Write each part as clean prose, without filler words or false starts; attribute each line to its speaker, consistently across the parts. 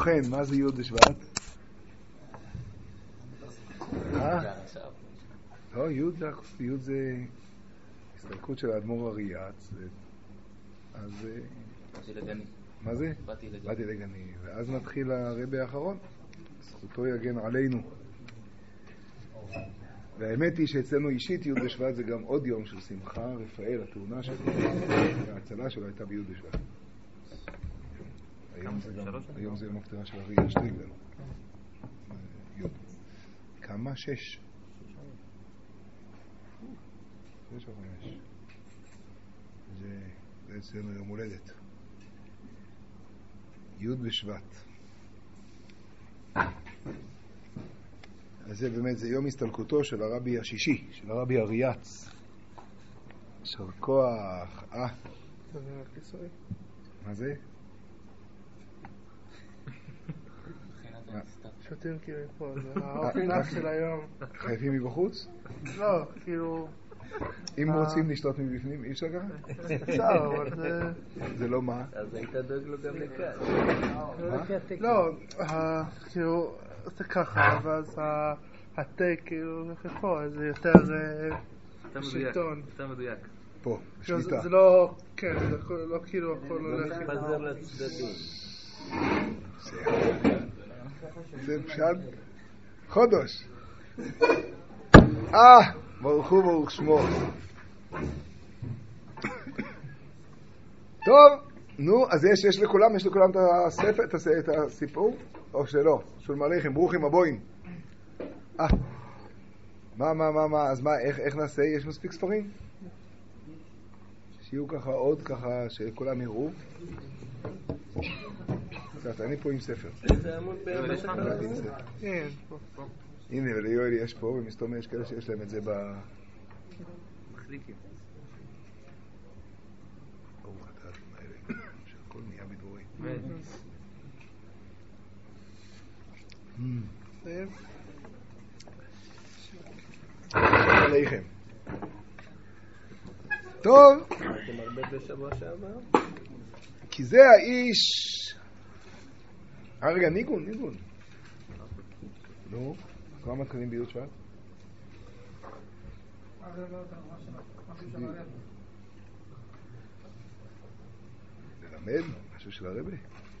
Speaker 1: ובכן, מה זה י' בשבט? לא, י' זה הסתלקות של האדמו"ר אריאץ. אז...
Speaker 2: באתי לגני.
Speaker 1: מה זה? באתי לגני. ואז מתחיל הרבי האחרון. זכותו יגן עלינו. והאמת היא שאצלנו אישית י' בשבט זה גם עוד יום של שמחה. רפאל, התאונה שלו, וההצלה שלו הייתה בי' בשבט. היום זה יום הפטירה של אריה שטריגלר. כמה? 6. 6 או 5. זה אצלנו יום הולדת. י' בשבט. אז זה באמת, זה יום הסתלקותו של הרבי השישי, של הרבי אריאץ. שר כוח. מה זה?
Speaker 3: שותים כאילו פה, זה האופנח של היום.
Speaker 1: חייבים מבחוץ?
Speaker 3: לא, כאילו...
Speaker 1: אם רוצים לשתות מבפנים, אי אפשר ככה?
Speaker 3: אפשר, אבל זה...
Speaker 1: זה לא מה?
Speaker 2: אז היית דואג לו גם לכאן.
Speaker 3: לא, כאילו, זה ככה, ואז התה כאילו, פה, זה יותר שלטון.
Speaker 2: יותר מדויק.
Speaker 1: פה, שליטה.
Speaker 3: זה לא, כן, זה לא כאילו הכל הולך.
Speaker 2: מתפזר לצדדים.
Speaker 1: זה פשט חודש. ברוך הוא ברוך שמו. טוב, נו, אז יש לכולם את הספר, את הסיפור, או שלא? שולם עליכם, ברוכים הבאים. מה, אז מה, איך נעשה? יש מספיק ספרים? שיהיו ככה עוד, ככה שכולם יראו. קצת, אני פה עם ספר.
Speaker 2: זה עמוד בספר.
Speaker 3: כן, פה.
Speaker 1: הנה, וליואל יש פה, ומסתום יש כאלה שיש להם את זה
Speaker 2: מחליקים.
Speaker 1: ברוך אתה אדוני אלוהינו, שהכל נהיה בדבורי. עליכם. טוב.
Speaker 2: אתם הרבה בשבוע שעבר?
Speaker 1: כי זה האיש... רגע, ניגון. נו, כמה מתחילים בי' שבט? ללמד משהו של הרבי?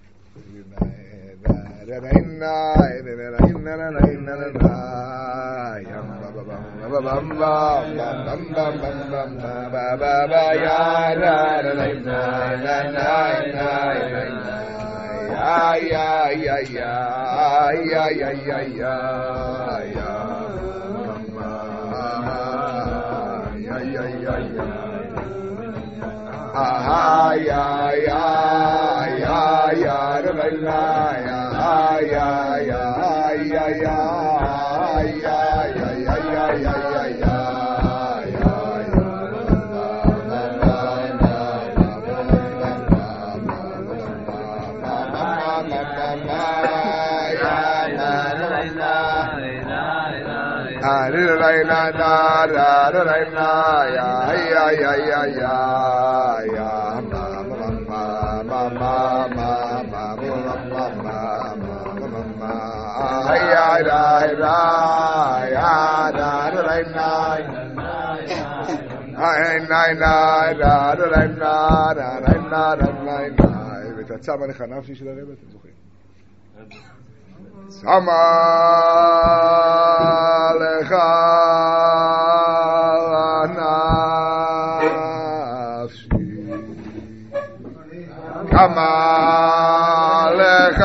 Speaker 1: ותצם עליך נפשי של הרבי, אתם זוכרים? שמה לך נפשי כמה לך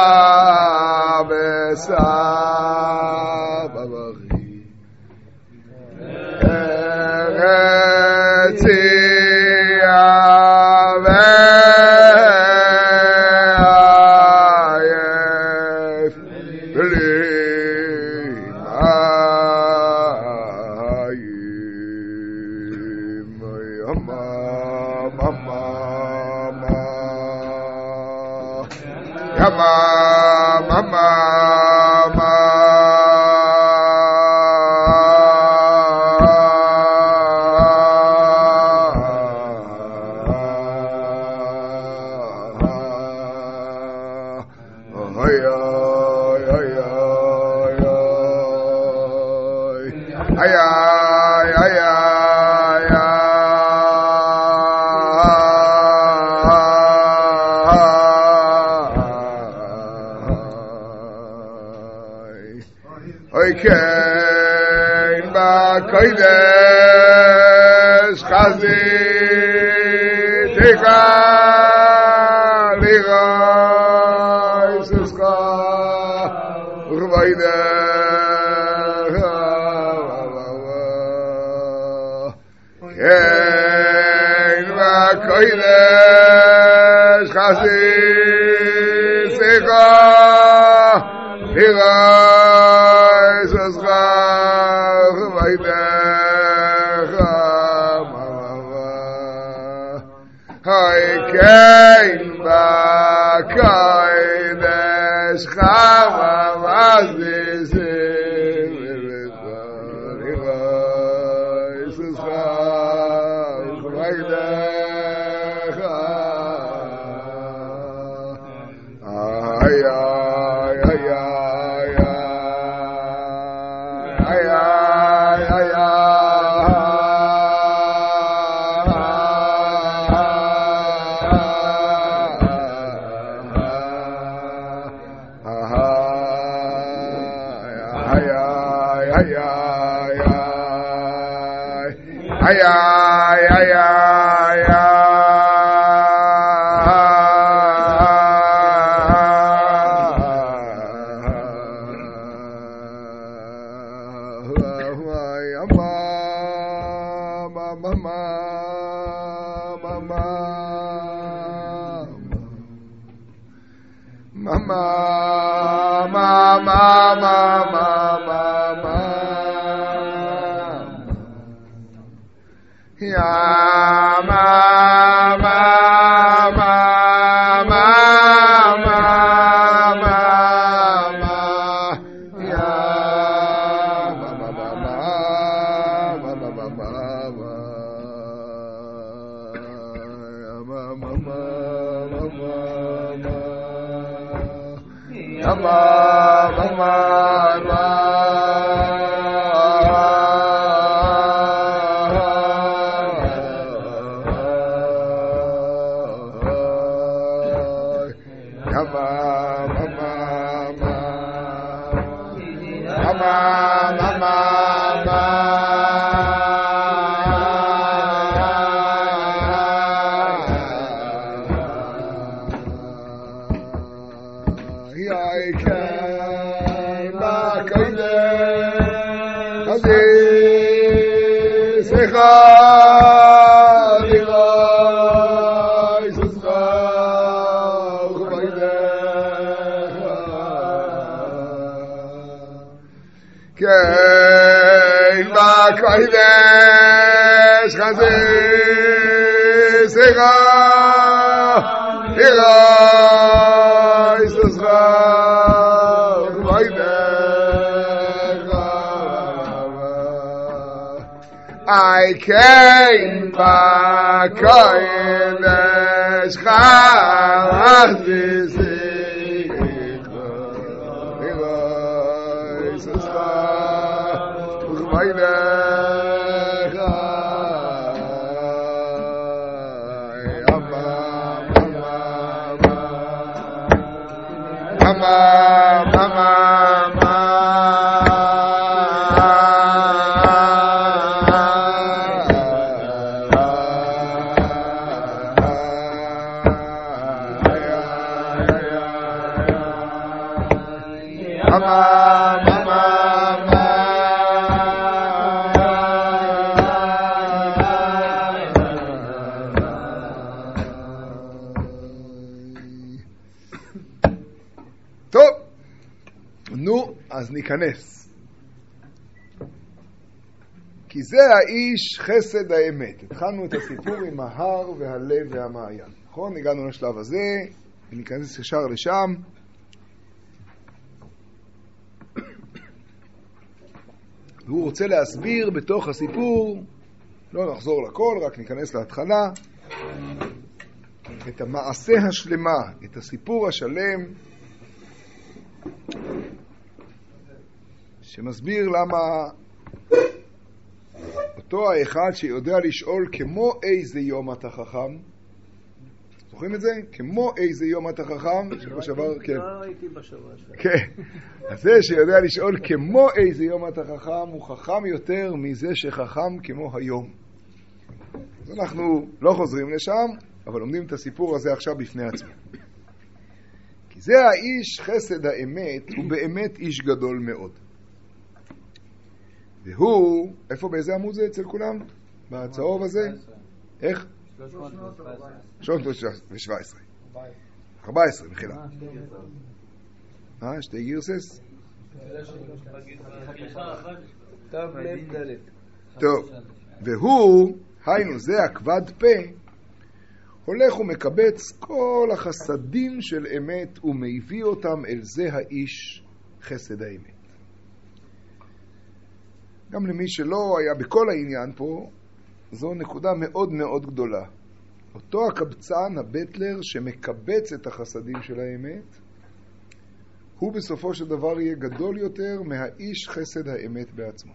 Speaker 1: בסבברי ארצי kein ba koidesh chazit ikar liray suska urvayde kein ba koidesh chazit ikar liray suska urvayde hay kein ba koidesh chavavazis I came back in the אז ניכנס. כי זה האיש חסד האמת. התחלנו את הסיפור עם ההר והלב והמעיין. נכון? הגענו לשלב הזה, וניכנס ישר לשם. והוא רוצה להסביר בתוך הסיפור, לא נחזור לכל, רק ניכנס להתחלה, את המעשה השלמה, את הסיפור השלם, שמסביר למה אותו האחד שיודע לשאול כמו איזה יום אתה חכם, זו זוכרים את זה? כמו איזה יום אתה חכם, שבוע שעבר, כן.
Speaker 2: לא הייתי בשבוע שעבר.
Speaker 1: כן. אז זה שיודע לשאול כמו איזה יום אתה חכם, הוא חכם יותר מזה שחכם כמו היום. אז אנחנו לא חוזרים לשם, אבל לומדים את הסיפור הזה עכשיו בפני עצמו. כי זה האיש חסד האמת, הוא באמת איש גדול מאוד. והוא, איפה באיזה עמוד זה אצל כולם? בצהוב הזה? איך? 317. 14, מחילה. שתי גירסס? טוב, והוא, היינו זה הכבד פה, הולך ומקבץ כל החסדים של אמת ומביא אותם אל זה האיש חסד האמת. גם למי שלא היה בכל העניין פה, זו נקודה מאוד מאוד גדולה. אותו הקבצן, הבטלר, שמקבץ את החסדים של האמת, הוא בסופו של דבר יהיה גדול יותר מהאיש חסד האמת בעצמו.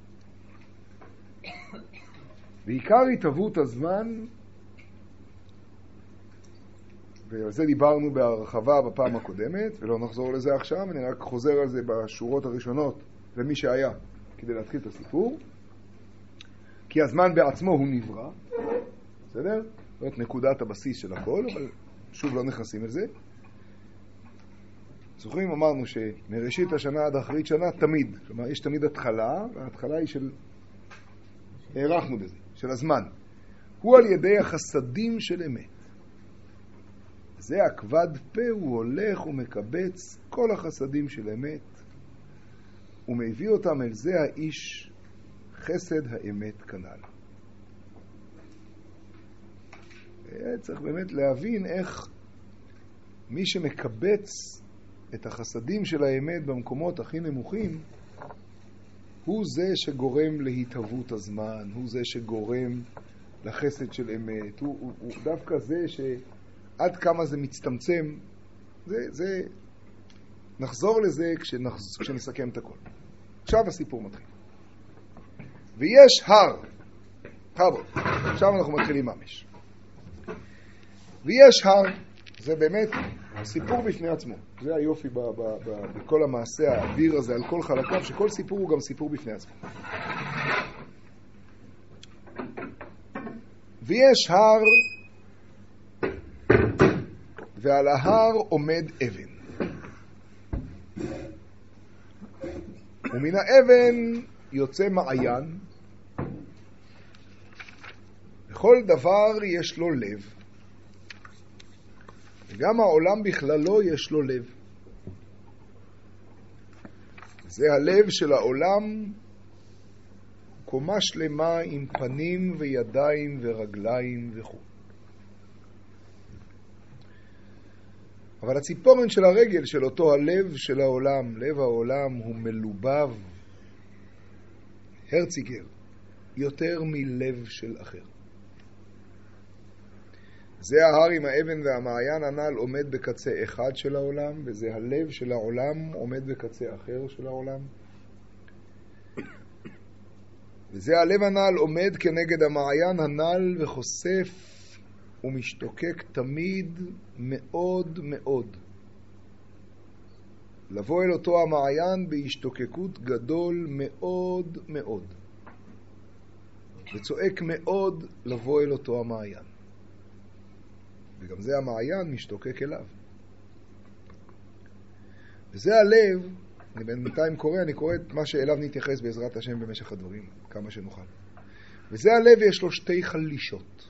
Speaker 1: בעיקר התהוות הזמן, ועל זה דיברנו בהרחבה בפעם הקודמת, ולא נחזור לזה עכשיו, אני רק חוזר על זה בשורות הראשונות למי שהיה, כדי להתחיל את הסיפור. כי הזמן בעצמו הוא נברא, בסדר? זאת נקודת הבסיס של הכל, אבל שוב לא נכנסים לזה. זוכרים, אמרנו שמראשית השנה עד אחרית שנה תמיד, כלומר יש תמיד התחלה, וההתחלה היא של, הערכנו בזה, של הזמן. הוא על ידי החסדים של אמת. זה הכבד פה, הוא הולך ומקבץ כל החסדים של אמת, ומביא אותם אל זה האיש חסד האמת כנ"ל. צריך באמת להבין איך מי שמקבץ את החסדים של האמת במקומות הכי נמוכים, הוא זה שגורם להתהוות הזמן, הוא זה שגורם לחסד של אמת, הוא דווקא זה שעד כמה זה מצטמצם, זה נחזור לזה כשנסכם את הכל. עכשיו הסיפור מתחיל. ויש הר, חבוד, עכשיו אנחנו מתחילים ממש. ויש הר, זה באמת סיפור בפני עצמו. זה היופי בכל המעשה האדיר הזה, על כל חלקיו, שכל סיפור הוא גם סיפור בפני עצמו. ויש הר, ועל ההר עומד אבן. ומן האבן יוצא מעיין, וכל דבר יש לו לב. וגם העולם בכללו יש לו לב. זה הלב של העולם, קומה שלמה עם פנים וידיים ורגליים וכו'. אבל הציפורן של הרגל של אותו הלב של העולם, לב העולם, הוא מלובב, הרציגר, יותר מלב של אחר. זה ההר עם האבן והמעיין הנ"ל עומד בקצה אחד של העולם, וזה הלב של העולם עומד בקצה אחר של העולם. וזה הלב הנ"ל עומד כנגד המעיין הנ"ל וחושף ומשתוקק תמיד מאוד מאוד. לבוא אל אותו המעיין בהשתוקקות גדול מאוד מאוד. וצועק מאוד לבוא אל אותו המעיין. וגם זה המעיין משתוקק אליו. וזה הלב, אני בינתיים קורא, אני קורא את מה שאליו נתייחס בעזרת השם במשך הדברים, כמה שנוכל. וזה הלב, יש לו שתי חלישות.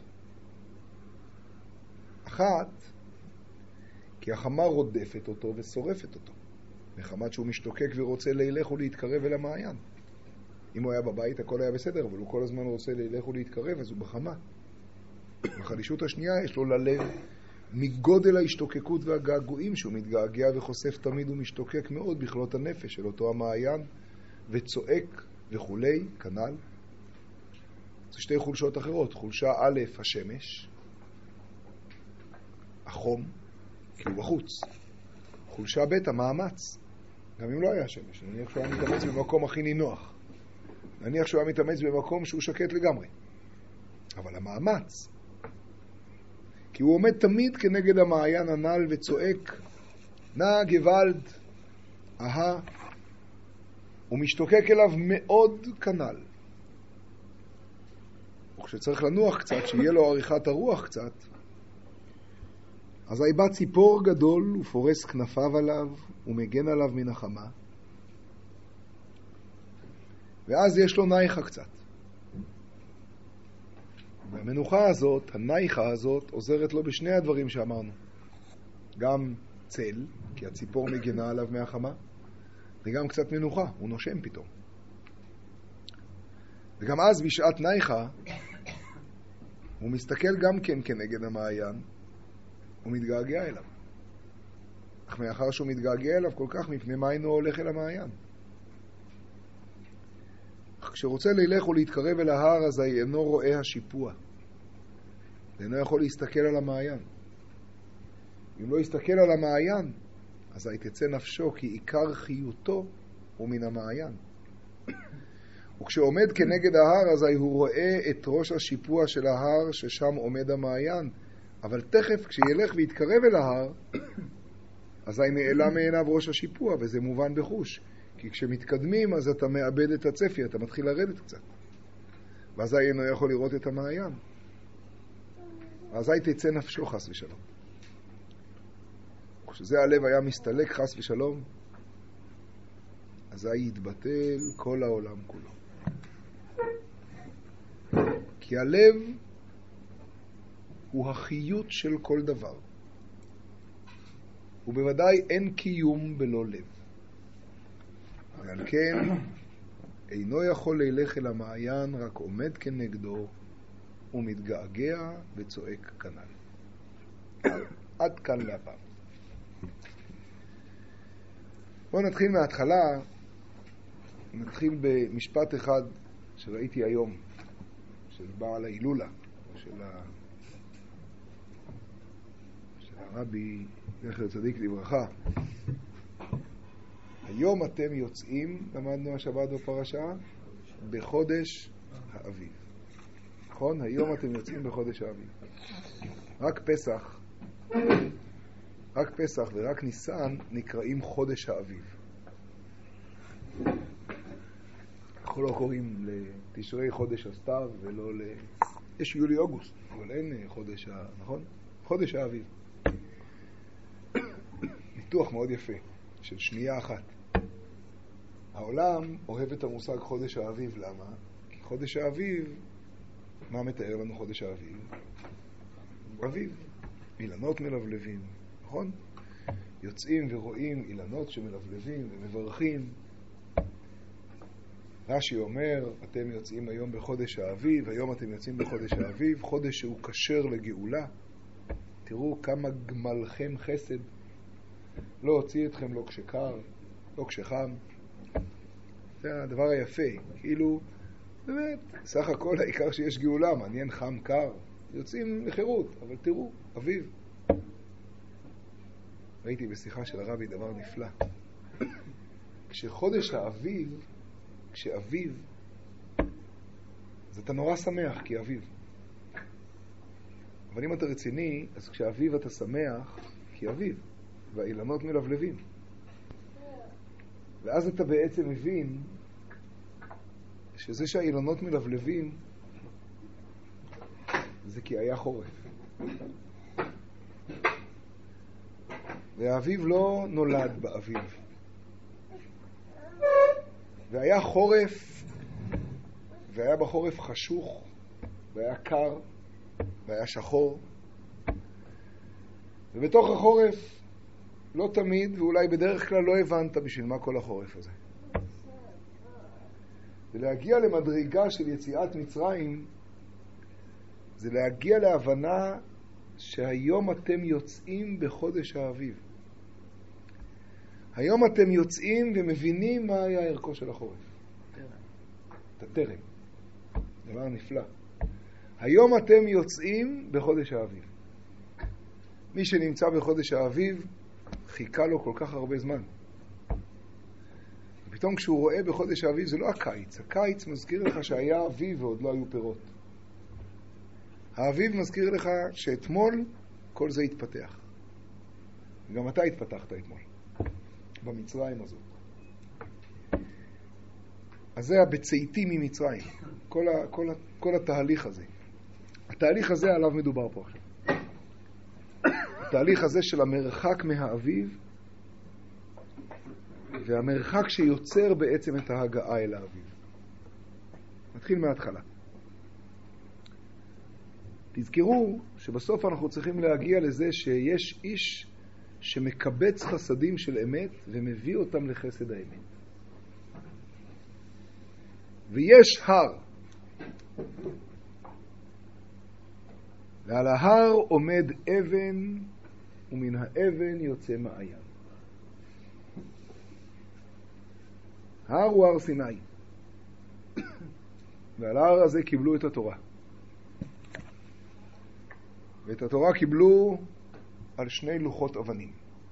Speaker 1: אחת, כי החמה רודפת אותו ושורפת אותו. מחמת שהוא משתוקק ורוצה לילך ולהתקרב אל המעיין. אם הוא היה בבית הכל היה בסדר, אבל הוא כל הזמן רוצה לילך ולהתקרב, אז הוא בחמה. בחלישות השנייה יש לו ללב מגודל ההשתוקקות והגעגועים שהוא מתגעגע וחושף תמיד ומשתוקק מאוד בכלות הנפש של אותו המעיין וצועק וכולי, כנ"ל. זה שתי חולשות אחרות. חולשה א', השמש, החום, כי הוא בחוץ. חולשה ב', המאמץ. גם אם לא היה שמש, נניח שהוא היה מתאמץ במקום הכי נינוח. נניח שהוא היה מתאמץ במקום שהוא שקט לגמרי. אבל המאמץ, כי הוא עומד תמיד כנגד המעיין הנ"ל וצועק, נא גוואלד, אהה, ומשתוקק אליו מאוד כנ"ל. וכשצריך לנוח קצת, שיהיה לו עריכת הרוח קצת, אז בא ציפור גדול ופורס כנפיו עליו ומגן עליו מן החמה, ואז יש לו נייחה קצת. והמנוחה הזאת, הנייחה הזאת, עוזרת לו בשני הדברים שאמרנו. גם צל, כי הציפור מגנה עליו מהחמה, וגם קצת מנוחה, הוא נושם פתאום. וגם אז בשעת נייחה, הוא מסתכל גם כן כנגד המעיין, הוא מתגעגע אליו. אך מאחר שהוא מתגעגע אליו כל כך, מפני מה אינו הולך אל המעיין? אך כשרוצה ללך ולהתקרב אל ההר, אז אינו רואה השיפוע. ואינו יכול להסתכל על המעיין. אם לא יסתכל על המעיין, אז תצא נפשו, כי עיקר חיותו הוא מן המעיין. וכשעומד כנגד ההר, אז הוא רואה את ראש השיפוע של ההר, ששם עומד המעיין. אבל תכף כשילך ויתקרב אל ההר, אז נעלם מעיניו ראש השיפוע, וזה מובן בחוש. כי כשמתקדמים, אז אתה מאבד את הצפי, אתה מתחיל לרדת קצת. ואז אינו יכול לראות את המעיין. אז תצא נפשו חס ושלום. כשזה הלב היה מסתלק חס ושלום, אז יתבטל כל העולם כולו. כי הלב הוא החיות של כל דבר. ובוודאי אין קיום בלא לב. ועל כן אינו יכול ללך אל המעיין, רק עומד כנגדו ומתגעגע וצועק כנ"ל. עד כאן להפעם. בואו נתחיל מההתחלה. נתחיל במשפט אחד שראיתי היום, של בעל ההילולה, של הרבי זכר צדיק לברכה. היום אתם יוצאים, למדנו השבת בפרשה, בחודש האביב. נכון? היום אתם יוצאים בחודש האביב. רק פסח ורק ניסן נקראים חודש האביב. אנחנו לא קוראים לתשרי חודש הסתיו ולא יש יולי אוגוסט, אבל אין חודש נכון? חודש האביב. ניתוח מאוד יפה של שנייה אחת. העולם אוהב את המושג חודש האביב. למה? כי חודש האביב, מה מתאר לנו חודש האביב? אביב. אילנות מלבלבים, נכון? יוצאים ורואים אילנות שמלבלבים ומברכים. רש"י אומר, אתם יוצאים היום בחודש האביב, היום אתם יוצאים בחודש האביב, חודש שהוא כשר לגאולה. תראו כמה גמלכם חסד. לא הוציא אתכם לא כשקר, לא כשחם. זה הדבר היפה. כאילו, באמת, סך הכל העיקר שיש גאולה, מעניין חם קר. יוצאים לחירות, אבל תראו, אביב. ראיתי בשיחה של הרבי דבר נפלא. כשחודש האביב, כשאביב, אז אתה נורא שמח כי אביב. אבל אם אתה רציני, אז כשאביב אתה שמח כי אביב, והאילנות מלבלבים. ואז אתה בעצם מבין שזה שהאילנות מלבלבים זה כי היה חורף. והאביב לא נולד באביב. והיה חורף, והיה בחורף חשוך, והיה קר, והיה שחור. ובתוך החורף לא תמיד, ואולי בדרך כלל לא הבנת בשביל מה כל החורף הזה. ולהגיע למדרגה של יציאת מצרים, זה להגיע להבנה שהיום אתם יוצאים בחודש האביב. היום אתם יוצאים ומבינים מה היה ערכו של החורף. את הטרם. דבר נפלא. היום אתם יוצאים בחודש האביב. מי שנמצא בחודש האביב, חיכה לו כל כך הרבה זמן. ופתאום כשהוא רואה בחודש האביב, זה לא הקיץ. הקיץ מזכיר לך שהיה אביב ועוד לא היו פירות. האביב מזכיר לך שאתמול כל זה התפתח. גם אתה התפתחת אתמול, במצרים הזאת. אז זה הבצאתי ממצרים, כל התהליך הזה. התהליך הזה עליו מדובר פה עכשיו. התהליך הזה של המרחק מהאביב, והמרחק שיוצר בעצם את ההגעה אל האביב. נתחיל מההתחלה. תזכרו שבסוף אנחנו צריכים להגיע לזה שיש איש שמקבץ חסדים של אמת ומביא אותם לחסד האמת. ויש הר. ועל ההר עומד אבן, ומן האבן יוצא מעיין. ההר הוא הר סיני. ועל ההר הזה קיבלו את התורה. ואת התורה קיבלו על 2 לוחות אבנים.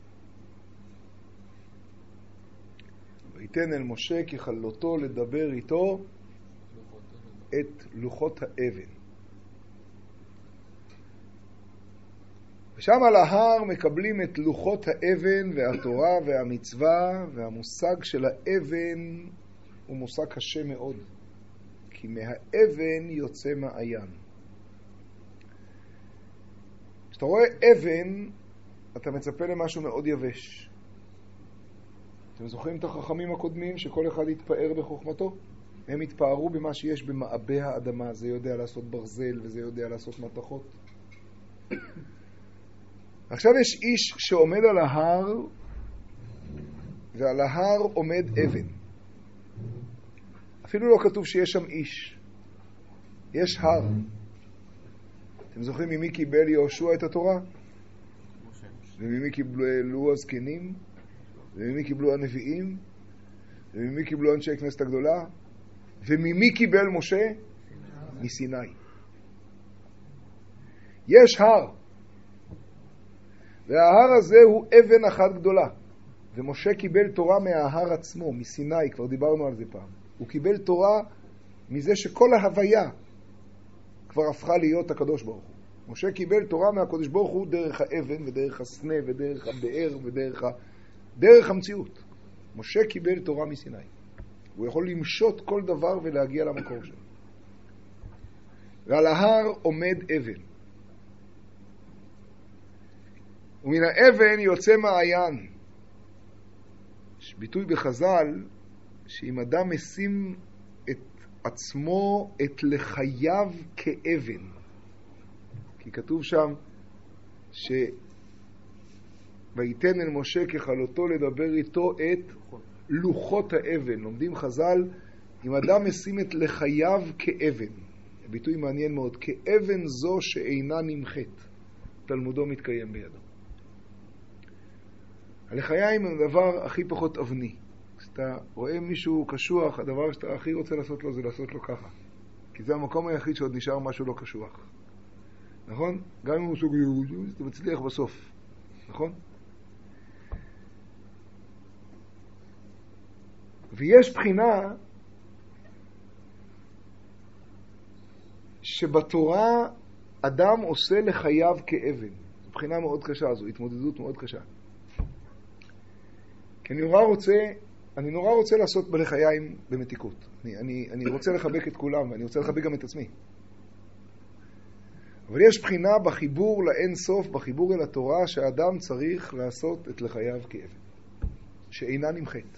Speaker 1: ויתן אל משה ככלותו לדבר איתו את לוחות האבן. ושם על ההר מקבלים את לוחות האבן והתורה והמצווה, והמושג של האבן הוא מושג קשה מאוד. כי מהאבן יוצא מעיין. כשאתה רואה אבן, אתה מצפה למשהו מאוד יבש. אתם זוכרים את החכמים הקודמים שכל אחד התפאר בחוכמתו? הם התפארו במה שיש במעבה האדמה. זה יודע לעשות ברזל וזה יודע לעשות מתכות. עכשיו יש איש שעומד על ההר, ועל ההר עומד אבן. אפילו לא כתוב שיש שם איש. יש הר. אתם זוכרים ממי קיבל יהושע את התורה? וממי קיבלו הזקנים? וממי קיבלו הנביאים? וממי קיבלו אנשי הכנסת הגדולה? וממי קיבל משה? מסיני. יש הר. וההר הזה הוא אבן אחת גדולה. ומשה קיבל תורה מההר עצמו, מסיני, כבר דיברנו על זה פעם. הוא קיבל תורה מזה שכל ההוויה כבר הפכה להיות הקדוש ברוך הוא. משה קיבל תורה מהקדוש ברוך הוא דרך האבן ודרך הסנה ודרך הבאר דרך המציאות. משה קיבל תורה מסיני. הוא יכול למשות כל דבר ולהגיע למקור שלו. ועל ההר עומד אבן. ומן האבן יוצא מעיין. יש ביטוי בחז"ל שאם אדם משים את עצמו, את לחייו כאבן. כי כתוב שם ויתן אל משה ככלותו לדבר איתו את לוחות האבן. לומדים חז"ל, אם אדם משים את לחייו כאבן. ביטוי מעניין מאוד. כאבן זו שאינה נמחת. תלמודו מתקיים בידו. הלחיים הם הדבר הכי פחות אבני. כשאתה רואה מישהו קשוח, הדבר שאתה הכי רוצה לעשות לו זה לעשות לו ככה. כי זה המקום היחיד שעוד נשאר משהו לא קשוח. נכון? גם אם הוא סוג יהודי, אתה מצליח בסוף. נכון? ויש בחינה שבתורה אדם עושה לחייו כאבן. זו בחינה מאוד קשה, זו התמודדות מאוד קשה. כי אני נורא רוצה לעשות בלחיים במתיקות. אני רוצה לחבק את כולם, ואני רוצה לחבק גם את עצמי. אבל יש בחינה בחיבור לאין סוף, בחיבור אל התורה, שהאדם צריך לעשות את לחייו כאבן, שאינה נמחת.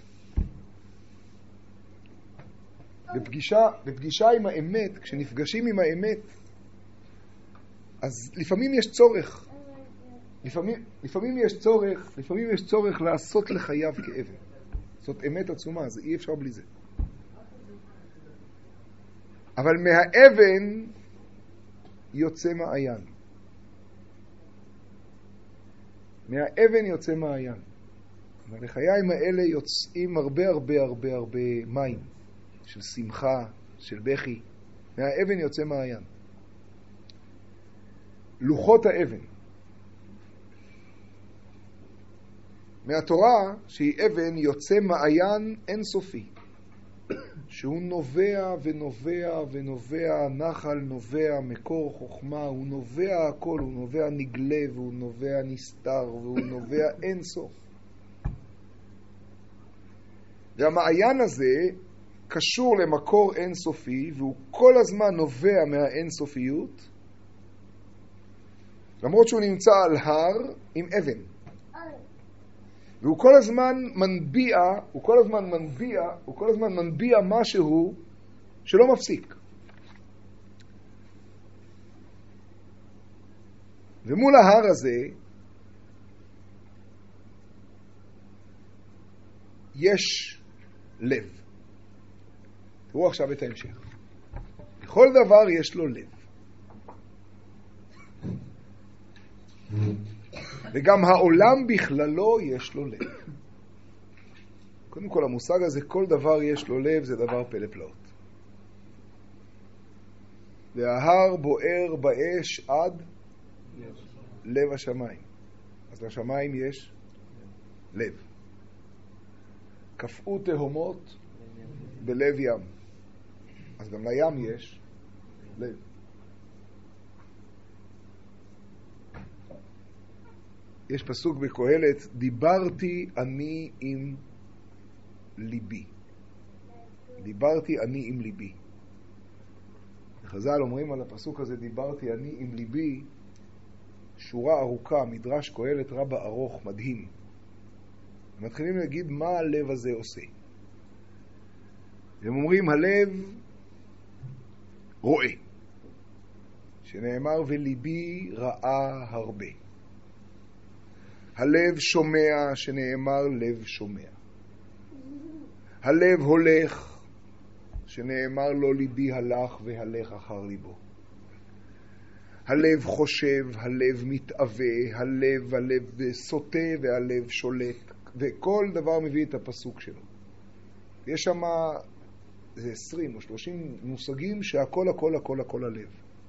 Speaker 1: בפגישה עם האמת, כשנפגשים עם האמת, אז לפעמים יש צורך. לפעמים יש צורך לעשות לחייו כאבן. זאת אמת עצומה, זה אי אפשר בלי זה. אבל מהאבן יוצא מעיין. מהאבן יוצא מעיין. מהלחיים האלה יוצאים הרבה מים. של שמחה, של בכי. מהאבן יוצא מעיין. לוחות האבן. מהתורה שהיא אבן יוצא מעיין אינסופי. שהוא נובע ונובע ונובע, נחל נובע, מקור חוכמה, הוא נובע הכל, הוא נובע נגלה והוא נובע נסתר והוא נובע אינסוף. והמעיין הזה קשור למקור אינסופי, והוא כל הזמן נובע מהאינסופיות, למרות שהוא נמצא על הר עם אבן. והוא כל הזמן מנביע, הוא כל הזמן מנביע משהו שלא מפסיק. ומול ההר הזה יש לב. תראו עכשיו את ההמשך. לכל דבר יש לו לב. וגם העולם בכללו יש לו לב. קודם כל, המושג הזה, כל דבר יש לו לב, זה דבר פלא פלאות. וההר בוער באש עד לב השמיים. אז לשמיים יש לב. קפאו תהומות בלב ים. אז גם לים יש לב. יש פסוק בקהלת, דיברתי אני עם ליבי. דיברתי אני עם ליבי. חז"ל אומרים על הפסוק הזה, דיברתי אני עם ליבי, שורה ארוכה, מדרש קהלת רבה ארוך, מדהים. מתחילים להגיד מה הלב הזה עושה. הם אומרים, הלב רואה. שנאמר, וליבי ראה הרבה. הלב שומע, שנאמר לב שומע. הלב הולך, שנאמר לו ליבי הלך והלך אחר ליבו. הלב חושב, הלב מתאווה, הלב סוטה והלב שולט, וכל דבר מביא את הפסוק שלו. יש שם 20 או 30 מושגים שהכל הכל הכל הכל הלב.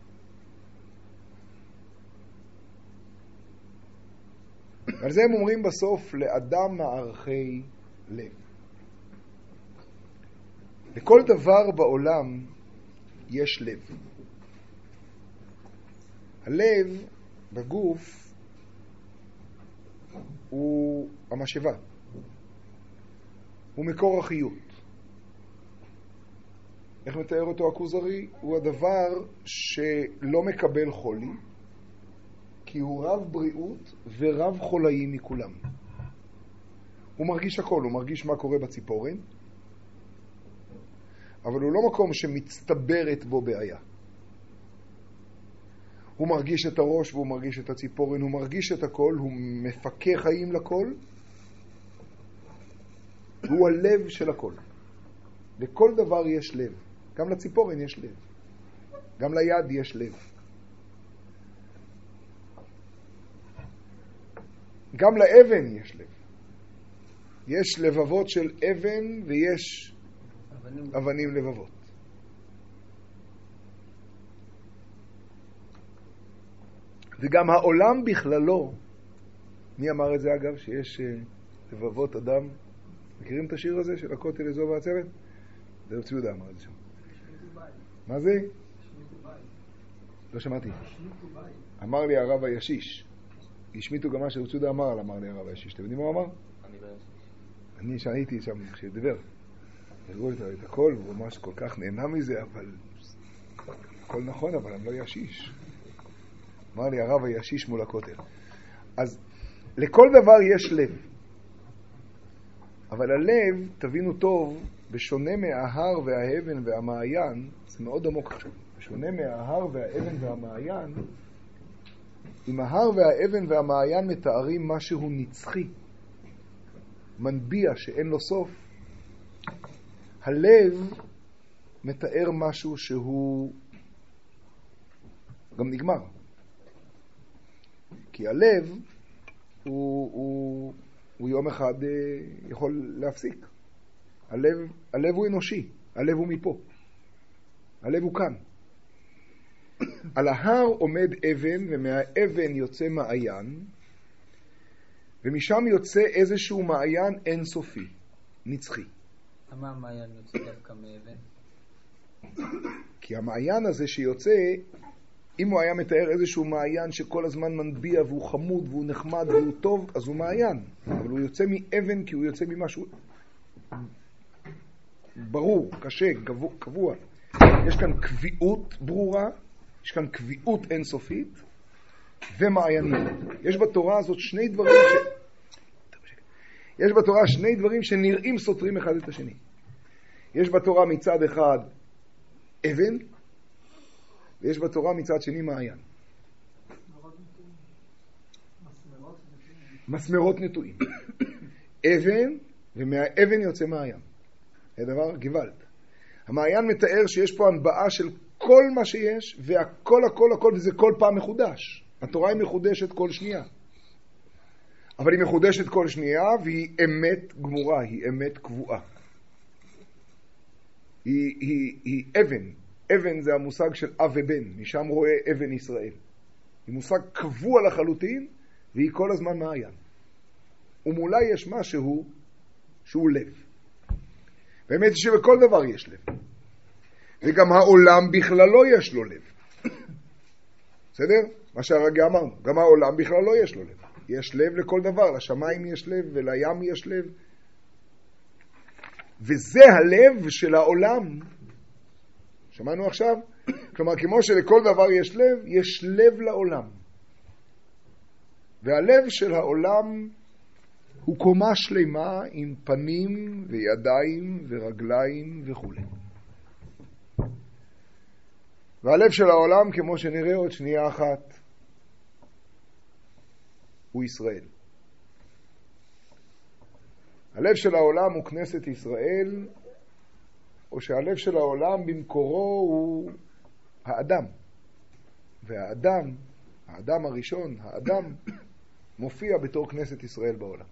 Speaker 1: על זה הם אומרים בסוף, לאדם מערכי לב. לכל דבר בעולם יש לב. הלב בגוף הוא המשאבה. הוא מקור החיות. איך מתאר אותו הכוזרי? הוא הדבר שלא מקבל חולי, כי הוא רב בריאות ורב חולאים מכולם. הוא מרגיש הכל, הוא מרגיש מה קורה בציפורן, אבל הוא לא מקום שמצטברת בו בעיה. הוא מרגיש את הראש והוא מרגיש את הציפורן, הוא מרגיש את הכל, הוא מפקח חיים לכל, והוא הלב של הכל. לכל דבר יש לב. גם לציפורן יש לב. גם ליד יש לב. גם לאבן יש לב. יש לבבות של אבן ויש אבנים לבבות. וגם העולם בכללו, מי אמר את זה אגב? שיש לבבות אדם. מכירים את השיר הזה של הכותל איזו והצוות? זה רב יהודה אמר את זה שם. מה זה? לא שמעתי. אמר לי הרב הישיש. השמיטו גם מה שרב יהודה אמר לי הרב הישיש. אתם יודעים מה הוא אמר?
Speaker 2: אני לא ישיש.
Speaker 1: אני שהייתי שם כשדיבר. הראו את הכל, והוא ממש כל כך נהנה מזה, אבל הכל נכון, אבל אני לא ישיש. אמר לי הרב הישיש מול הכותל. אז לכל דבר יש לב. אבל הלב, תבינו טוב, בשונה מההר והאבן והמעיין, זה מאוד עמוק עכשיו. בשונה מההר והאבן והמעיין, אם ההר והאבן והמעיין מתארים משהו נצחי, מנביע שאין לו סוף, הלב מתאר משהו שהוא גם נגמר. כי הלב הוא יום אחד יכול להפסיק. הלב הוא אנושי, הלב הוא מפה. הלב הוא כאן. על ההר עומד אבן, ומהאבן יוצא מעיין, ומשם יוצא איזשהו מעיין אינסופי, נצחי.
Speaker 4: למה המעיין יוצא דווקא מאבן?
Speaker 1: כי המעיין הזה שיוצא, אם הוא היה מתאר איזשהו מעיין שכל הזמן מנביע והוא חמוד והוא נחמד והוא טוב, אז הוא מעיין. אבל הוא יוצא מאבן כי הוא יוצא ממשהו ברור, קשה, קבוע. יש כאן קביעות ברורה, יש כאן קביעות אינסופית ומעיינות. יש בתורה הזאת שני דברים שנראים סותרים אחד את השני. יש בתורה מצד אחד אבן, ויש בתורה מצד שני מעיין. מסמרות נטועים. אבן, ומהאבן יוצא מעיין. זה דבר גוואלד. המעיין מתאר שיש פה הנבעה של כל מה שיש, והכל הכל הכל, וזה כל פעם מחודש. התורה היא מחודשת כל שנייה. אבל היא מחודשת כל שנייה, והיא אמת גמורה, היא אמת קבועה. היא אבן. אבן זה המושג של אב ובן, משם רואה אבן ישראל. היא מושג קבוע לחלוטין, והיא כל הזמן מעיין. ומולה יש משהו שהוא לב. באמת היא שבכל דבר יש לב. וגם העולם בכללו יש לו לב. בסדר? מה שהרגע אמרנו. גם העולם בכללו יש לו לב. יש לב לכל דבר. לשמיים יש לב ולים יש לב. וזה הלב של העולם. שמענו עכשיו? כלומר, כמו שלכל דבר יש לב, יש לב לעולם. והלב של העולם הוא קומה שלמה עם פנים וידיים ורגליים וכו'. והלב של העולם, כמו שנראה עוד שנייה אחת, הוא ישראל. הלב של העולם הוא כנסת ישראל, או שהלב של העולם במקורו הוא האדם. והאדם, האדם הראשון, האדם, מופיע בתור כנסת ישראל בעולם.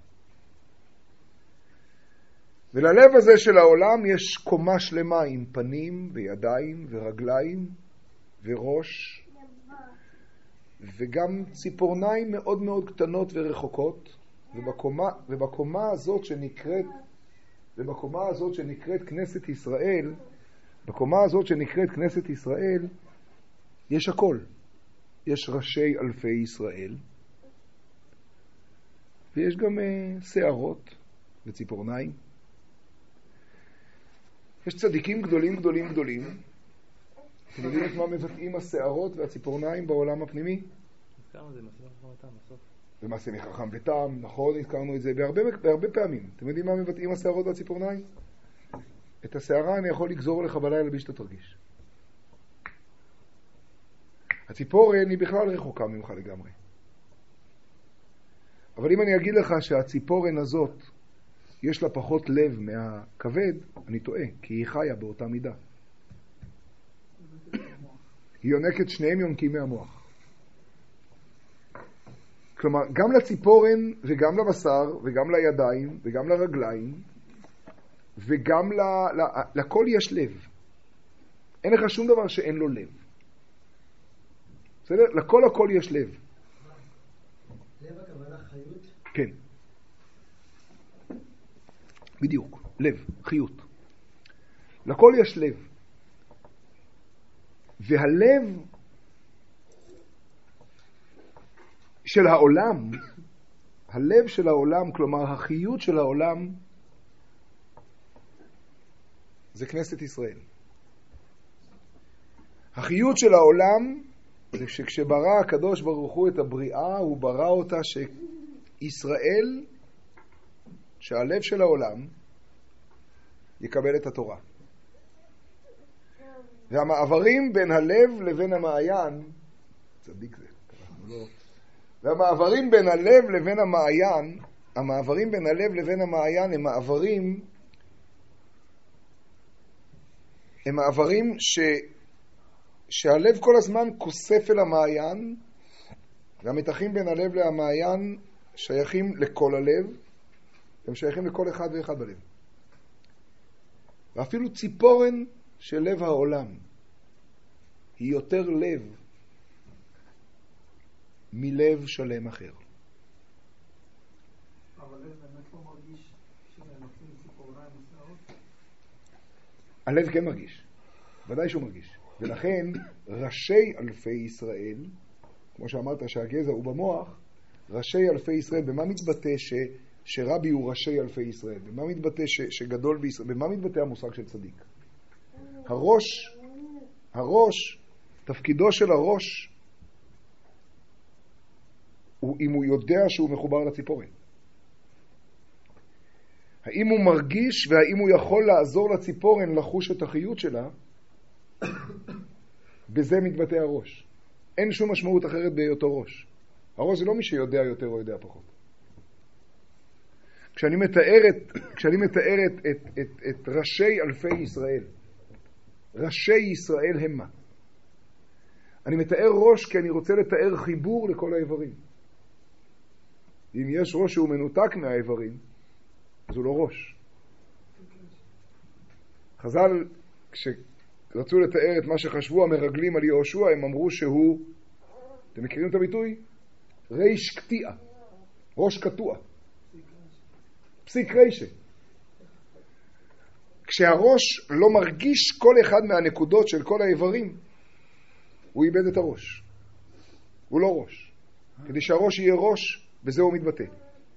Speaker 1: וללב הזה של העולם יש קומה שלמה עם פנים וידיים ורגליים וראש, וגם ציפורניים מאוד מאוד קטנות ורחוקות, ובקומה הזאת שנקראת כנסת ישראל, בקומה הזאת שנקראת כנסת ישראל, יש הכל. יש ראשי אלפי ישראל, ויש גם שערות וציפורניים. יש צדיקים גדולים גדולים גדולים. אתם יודעים את מה מבטאים השערות והציפורניים בעולם הפנימי?
Speaker 2: הזכרנו את זה, מעשה מחכם בסוף.
Speaker 1: ומעשה מחכם בטעם, נכון, הזכרנו את זה בהרבה פעמים. אתם יודעים מה מבטאים השערות והציפורניים? את השערה אני יכול לגזור לך בלילה בלי שאתה תרגיש. הציפורן היא בכלל רחוקה ממך לגמרי. אבל אם אני אגיד לך שהציפורן הזאת יש לה פחות לב מהכבד, אני טועה, כי היא חיה באותה מידה. היא יונקת, שניהם יונקים מהמוח. כלומר, גם לציפורן וגם לבשר וגם לידיים וגם לרגליים וגם לכל יש לב. אין לך שום דבר שאין לו לב. בסדר? לכל הכל יש לב.
Speaker 5: לב הכוונה חיות?
Speaker 1: כן. בדיוק. לב, חיות. לכל יש לב. והלב של העולם, הלב של העולם, כלומר החיות של העולם, זה כנסת ישראל. החיות של העולם זה שכשברא הקדוש ברוך הוא את הבריאה, הוא ברא אותה שישראל, שהלב של העולם, יקבל את התורה. והמעברים בין הלב לבין המעיין, צדיק זה, והמעברים בין הלב לבין המעיין, המעברים בין הלב לבין המעיין הם מעברים שהלב כל הזמן כוסף אל המעיין, והמתחים בין הלב למעיין שייכים לכל הלב, הם שייכים לכל אחד ואחד בלב. ואפילו ציפורן של לב העולם היא יותר לב מלב שלם אחר.
Speaker 5: אבל לב באמת לא מרגיש שנמצאים ציפורניים ושערות?
Speaker 1: הלב כן מרגיש, ודאי שהוא מרגיש. ולכן ראשי אלפי ישראל, כמו שאמרת שהגזע הוא במוח, ראשי אלפי ישראל, במה מתבטא שרבי הוא ראשי אלפי ישראל? במה מתבטא שגדול בישראל? במה מתבטא המושג של צדיק? הראש, תפקידו של הראש, הוא אם הוא יודע שהוא מחובר לציפורן. האם הוא מרגיש והאם הוא יכול לעזור לציפורן לחוש את החיות שלה, בזה מתבטא הראש. אין שום משמעות אחרת בהיותו ראש. הראש זה לא מי שיודע יותר או יודע פחות. כשאני מתאר את ראשי אלפי ישראל, ראשי ישראל הם מה? אני מתאר ראש כי אני רוצה לתאר חיבור לכל האיברים. אם יש ראש שהוא מנותק מהאיברים, אז הוא לא ראש. חז"ל, כשרצו לתאר את מה שחשבו המרגלים על יהושע, הם אמרו שהוא, אתם מכירים את הביטוי? ריש קטיע, ראש קטוע, פסיק רישה. כשהראש לא מרגיש כל אחד מהנקודות של כל האיברים, הוא איבד את הראש. הוא לא ראש. כדי שהראש יהיה ראש, בזה הוא מתבטא.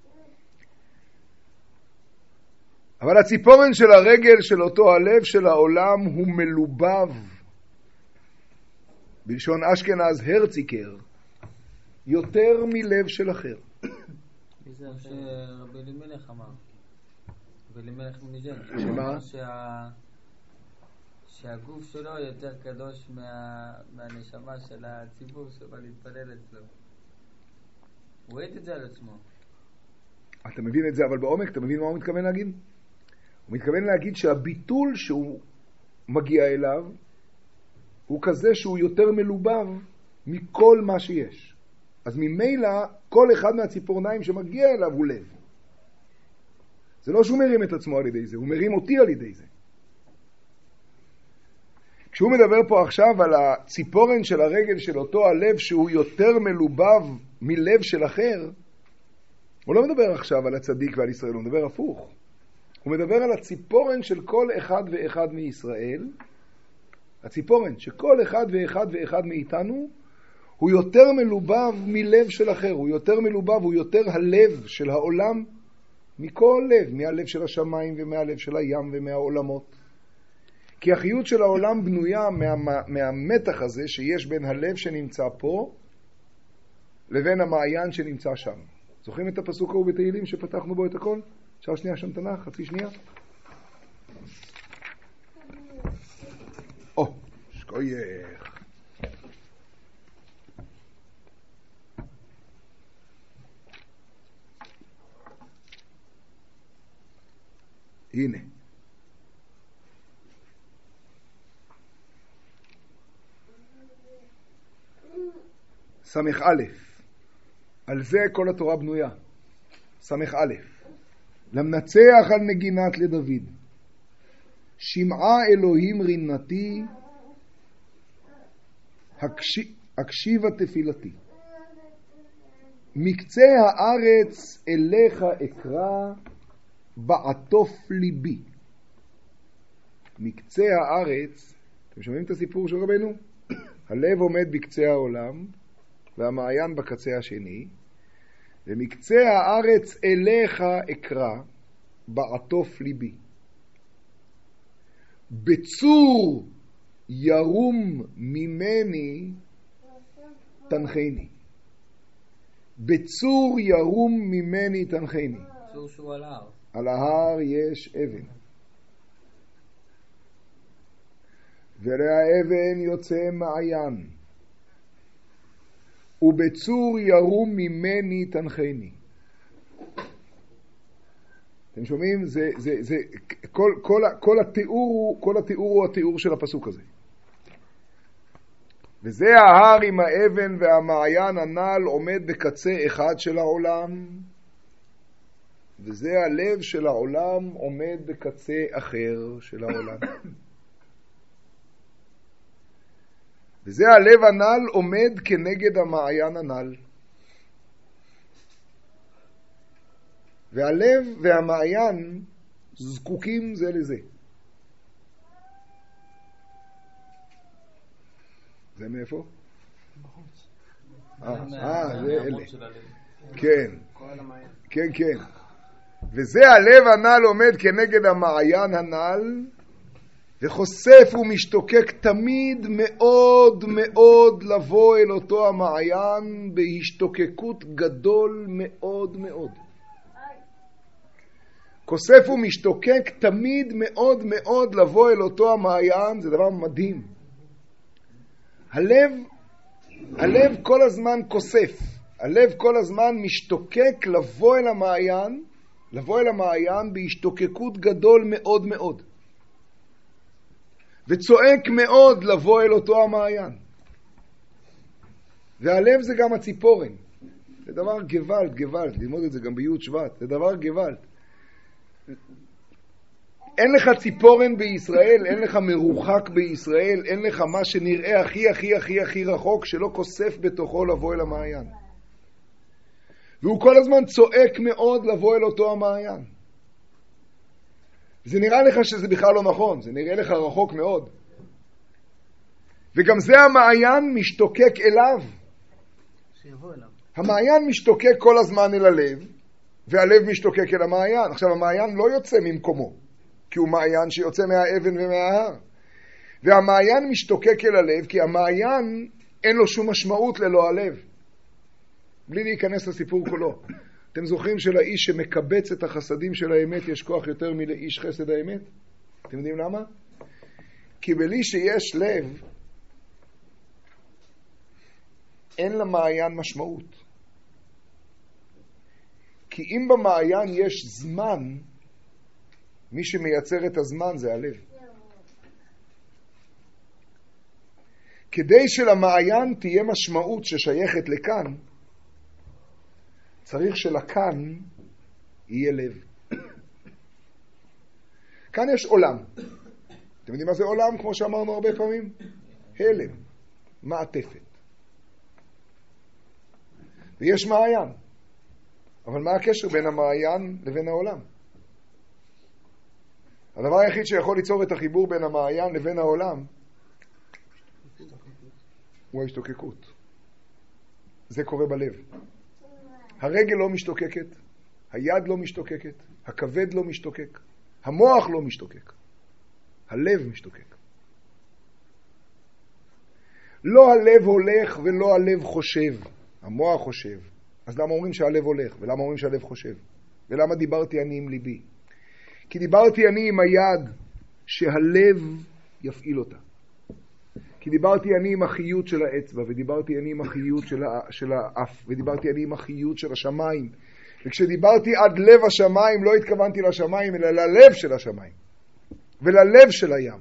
Speaker 1: אבל הציפורן של הרגל של אותו הלב של העולם הוא מלובב. בלשון אשכנז הרציקר, יותר מלב של אחר.
Speaker 4: זה שרבי אלימלך אמר. רבי אלימלך מניג'ן.
Speaker 1: שמה?
Speaker 4: שהגוף שלו יותר קדוש מהנשמה של הציבור שבא להתפלל אצלו. הוא ראית את זה על עצמו.
Speaker 1: אתה מבין את זה, אבל בעומק, אתה מבין מה הוא מתכוון להגיד? הוא מתכוון להגיד שהביטול שהוא מגיע אליו, הוא כזה שהוא יותר מלובב מכל מה שיש. אז ממילא כל אחד מהציפורניים שמגיע אליו הוא לב. זה לא שהוא מרים את עצמו על ידי זה, הוא מרים אותי על ידי זה. כשהוא מדבר פה עכשיו על הציפורן של הרגל של אותו הלב שהוא יותר מלובב מלב של אחר, הוא לא מדבר עכשיו על הצדיק ועל ישראל, הוא מדבר הפוך. הוא מדבר על הציפורן של כל אחד ואחד מישראל, הציפורן שכל אחד ואחד מאיתנו הוא יותר מלובב מלב של אחר, הוא יותר מלובב, הוא יותר הלב של העולם מכל לב, מהלב של השמיים ומהלב של הים ומהעולמות. כי החיות של העולם בנויה מהמתח הזה שיש בין הלב שנמצא פה לבין המעיין שנמצא שם. זוכרים את הפסוק ההוא בתהילים שפתחנו בו את הכל? אפשר שנייה שם תנ"ך, חצי שנייה. שכוייך. הנה. סמך א', על זה כל התורה בנויה. סמך א', למנצח על נגינת לדוד, שמעה אלוהים רינתי, הקשיבה תפילתי. מקצה הארץ אליך אקרא, בעטוף ליבי. מקצה הארץ, אתם שומעים את הסיפור של רבנו? הלב עומד בקצה העולם, והמעיין בקצה השני, ומקצה הארץ אליך אקרא, בעטוף ליבי. בצור ירום ממני תנחני. בצור ירום ממני תנחני.
Speaker 4: צור שהוא על ההר.
Speaker 1: על ההר יש אבן. ולאבן יוצא מעיין. ובצור ירום ממני תנחני. אתם שומעים? כל התיאור הוא התיאור של הפסוק הזה. וזה ההר עם האבן והמעיין הנ"ל עומד בקצה אחד של העולם, וזה הלב של העולם עומד בקצה אחר של העולם. וזה הלב הנ"ל עומד כנגד המעיין הנ"ל. והלב והמעיין זקוקים זה לזה. זה מאיפה?
Speaker 5: בחוץ.
Speaker 1: זה אלה. כן. כן, כן. וזה הלב הנ"ל עומד כנגד המעיין הנ"ל, וחושף ומשתוקק תמיד מאוד מאוד לבוא אל אותו המעיין בהשתוקקות גדול מאוד מאוד. חושף ומשתוקק תמיד מאוד מאוד לבוא אל אותו המעיין, זה דבר מדהים. הלב כל הזמן חושף, הלב כל הזמן משתוקק לבוא אל המעיין בהשתוקקות גדול מאוד מאוד. וצועק מאוד לבוא אל אותו המעיין. והלב זה גם הציפורן. זה דבר גוואלד, ללמוד את זה גם בי' שבט, זה דבר גוואלד. אין לך ציפורן בישראל, אין לך מרוחק בישראל, אין לך מה שנראה הכי הכי הכי הכי רחוק שלא כוסף בתוכו לבוא אל המעיין. והוא כל הזמן צועק מאוד לבוא אל אותו המעיין. זה נראה לך שזה בכלל לא נכון, זה נראה לך רחוק מאוד. וגם זה המעיין משתוקק אליו.
Speaker 5: שיבוא אליו.
Speaker 1: המעיין משתוקק כל הזמן אל הלב, והלב משתוקק אל המעיין. עכשיו המעיין לא יוצא ממקומו, כי הוא מעיין שיוצא מהאבן ומההר. והמעיין משתוקק אל הלב, כי המעיין אין לו שום משמעות ללא הלב. בלי להיכנס לסיפור כולו. אתם זוכרים שלאיש שמקבץ את החסדים של האמת יש כוח יותר מלאיש חסד האמת? אתם יודעים למה? כי בלי שיש לב, אין למעיין משמעות. כי אם במעיין יש זמן, מי שמייצר את הזמן זה הלב. כדי שלמעיין תהיה משמעות ששייכת לכאן, צריך שלכאן יהיה לב. כאן יש עולם. אתם יודעים מה זה עולם? כמו שאמרנו הרבה פעמים? הלם, מעטפת. ויש מעיין. אבל מה הקשר בין המעיין לבין העולם? הדבר היחיד שיכול ליצור את החיבור בין המעיין לבין העולם הוא ההשתוקקות. זה קורה בלב. הרגל לא משתוקקת, היד לא משתוקקת, הכבד לא משתוקק, המוח לא משתוקק, הלב משתוקק. לא הלב הולך ולא הלב חושב, המוח חושב. אז למה אומרים שהלב הולך? ולמה אומרים שהלב חושב? ולמה דיברתי אני עם ליבי? כי דיברתי אני עם היד שהלב יפעיל אותה. כי דיברתי אני עם החיות של האצבע, ודיברתי אני עם החיות של האף, ודיברתי אני עם החיות של השמיים. וכשדיברתי עד לב השמיים, לא התכוונתי לשמיים, אלא ללב של השמיים. וללב של הים.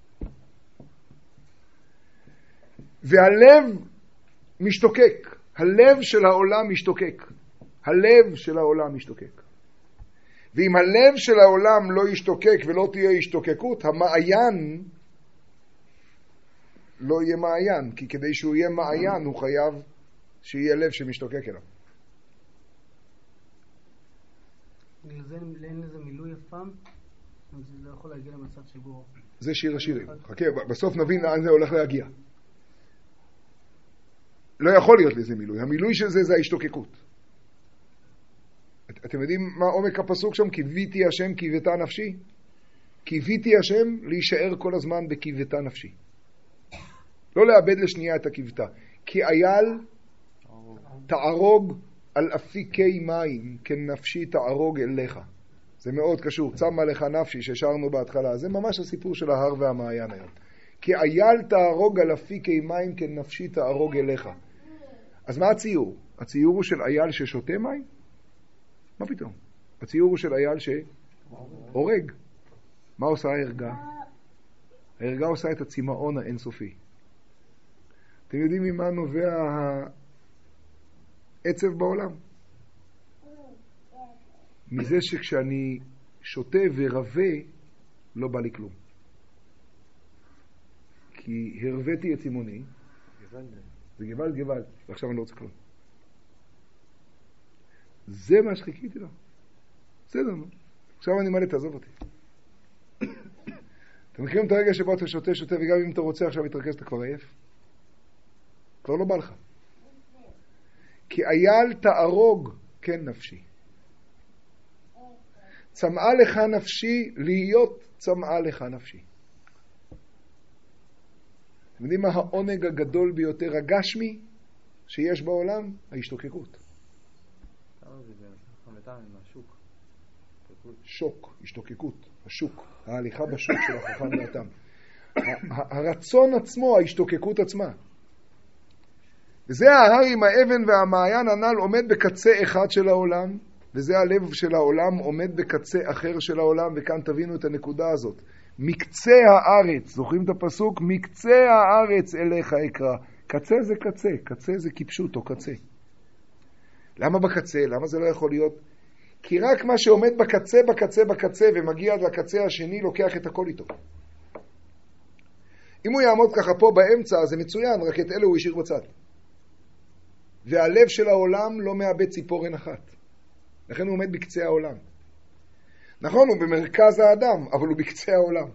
Speaker 1: והלב משתוקק. הלב של העולם משתוקק. הלב של העולם משתוקק. ואם הלב של העולם לא ישתוקק ולא תהיה השתוקקות, המעיין לא יהיה מעיין, כי כדי שהוא יהיה מעיין הוא חייב שיהיה לב שמשתוקק אליו.
Speaker 5: אין לזה מילוי אף פעם? זה לא יכול להגיע למצב שבו...
Speaker 1: זה שיר השירים. חכה, בסוף נבין לאן זה הולך להגיע. לא יכול להיות לזה מילוי. המילוי של זה זה ההשתוקקות. אתם יודעים מה עומק הפסוק שם? קיוויתי השם קיוותה נפשי. קיוויתי השם להישאר כל הזמן בקיוותה נפשי. לא לאבד לשנייה את הקיוותה. כי אייל תערוג על אפיקי מים, כנפשי תערוג אליך. זה מאוד קשור. צמה לך נפשי ששרנו בהתחלה. זה ממש הסיפור של ההר והמעיין היום. כי אייל תערוג על אפיקי מים, כנפשי תערוג אליך. אז מה הציור? הציור הוא של אייל ששותה מים? מה פתאום? הציור הוא של אייל שהורג. מה עושה ההרגה? ההרגה עושה את הצמאון האינסופי. אתם יודעים ממה נובע העצב בעולם? מזה שכשאני שותה ורווה, לא בא לי כלום. כי הרוויתי את צימוני, זה גבל, ועכשיו אני לא רוצה כלום. זה מה שחיכיתי לו. בסדר, נו. עכשיו אני מלא, תעזוב אותי. אתם מכירים את הרגע שבו אתה שותה, וגם אם אתה רוצה עכשיו להתרכז, אתה כבר עייף? כבר לא בא לך. כי אייל תהרוג, כן נפשי. צמאה לך נפשי, להיות צמאה לך נפשי. אתם יודעים מה העונג הגדול ביותר הגשמי שיש בעולם? ההשתוקקות. שוק, השתוקקות, השוק, ההליכה בשוק של החכם והתם. הרצון עצמו, ההשתוקקות עצמה. וזה ההר עם האבן והמעיין הנ"ל עומד בקצה אחד של העולם, וזה הלב של העולם עומד בקצה אחר של העולם, וכאן תבינו את הנקודה הזאת. מקצה הארץ, זוכרים את הפסוק? מקצה הארץ אליך אקרא. קצה זה קצה, קצה זה כפשוט או קצה. למה בקצה? למה זה לא יכול להיות? כי רק מה שעומד בקצה, בקצה, בקצה, ומגיע עד לקצה השני, לוקח את הכל איתו. אם הוא יעמוד ככה פה באמצע, זה מצוין, רק את אלה הוא השאיר בצד. והלב של העולם לא מאבד ציפורן אחת. לכן הוא עומד בקצה העולם. נכון, הוא במרכז האדם, אבל הוא בקצה העולם.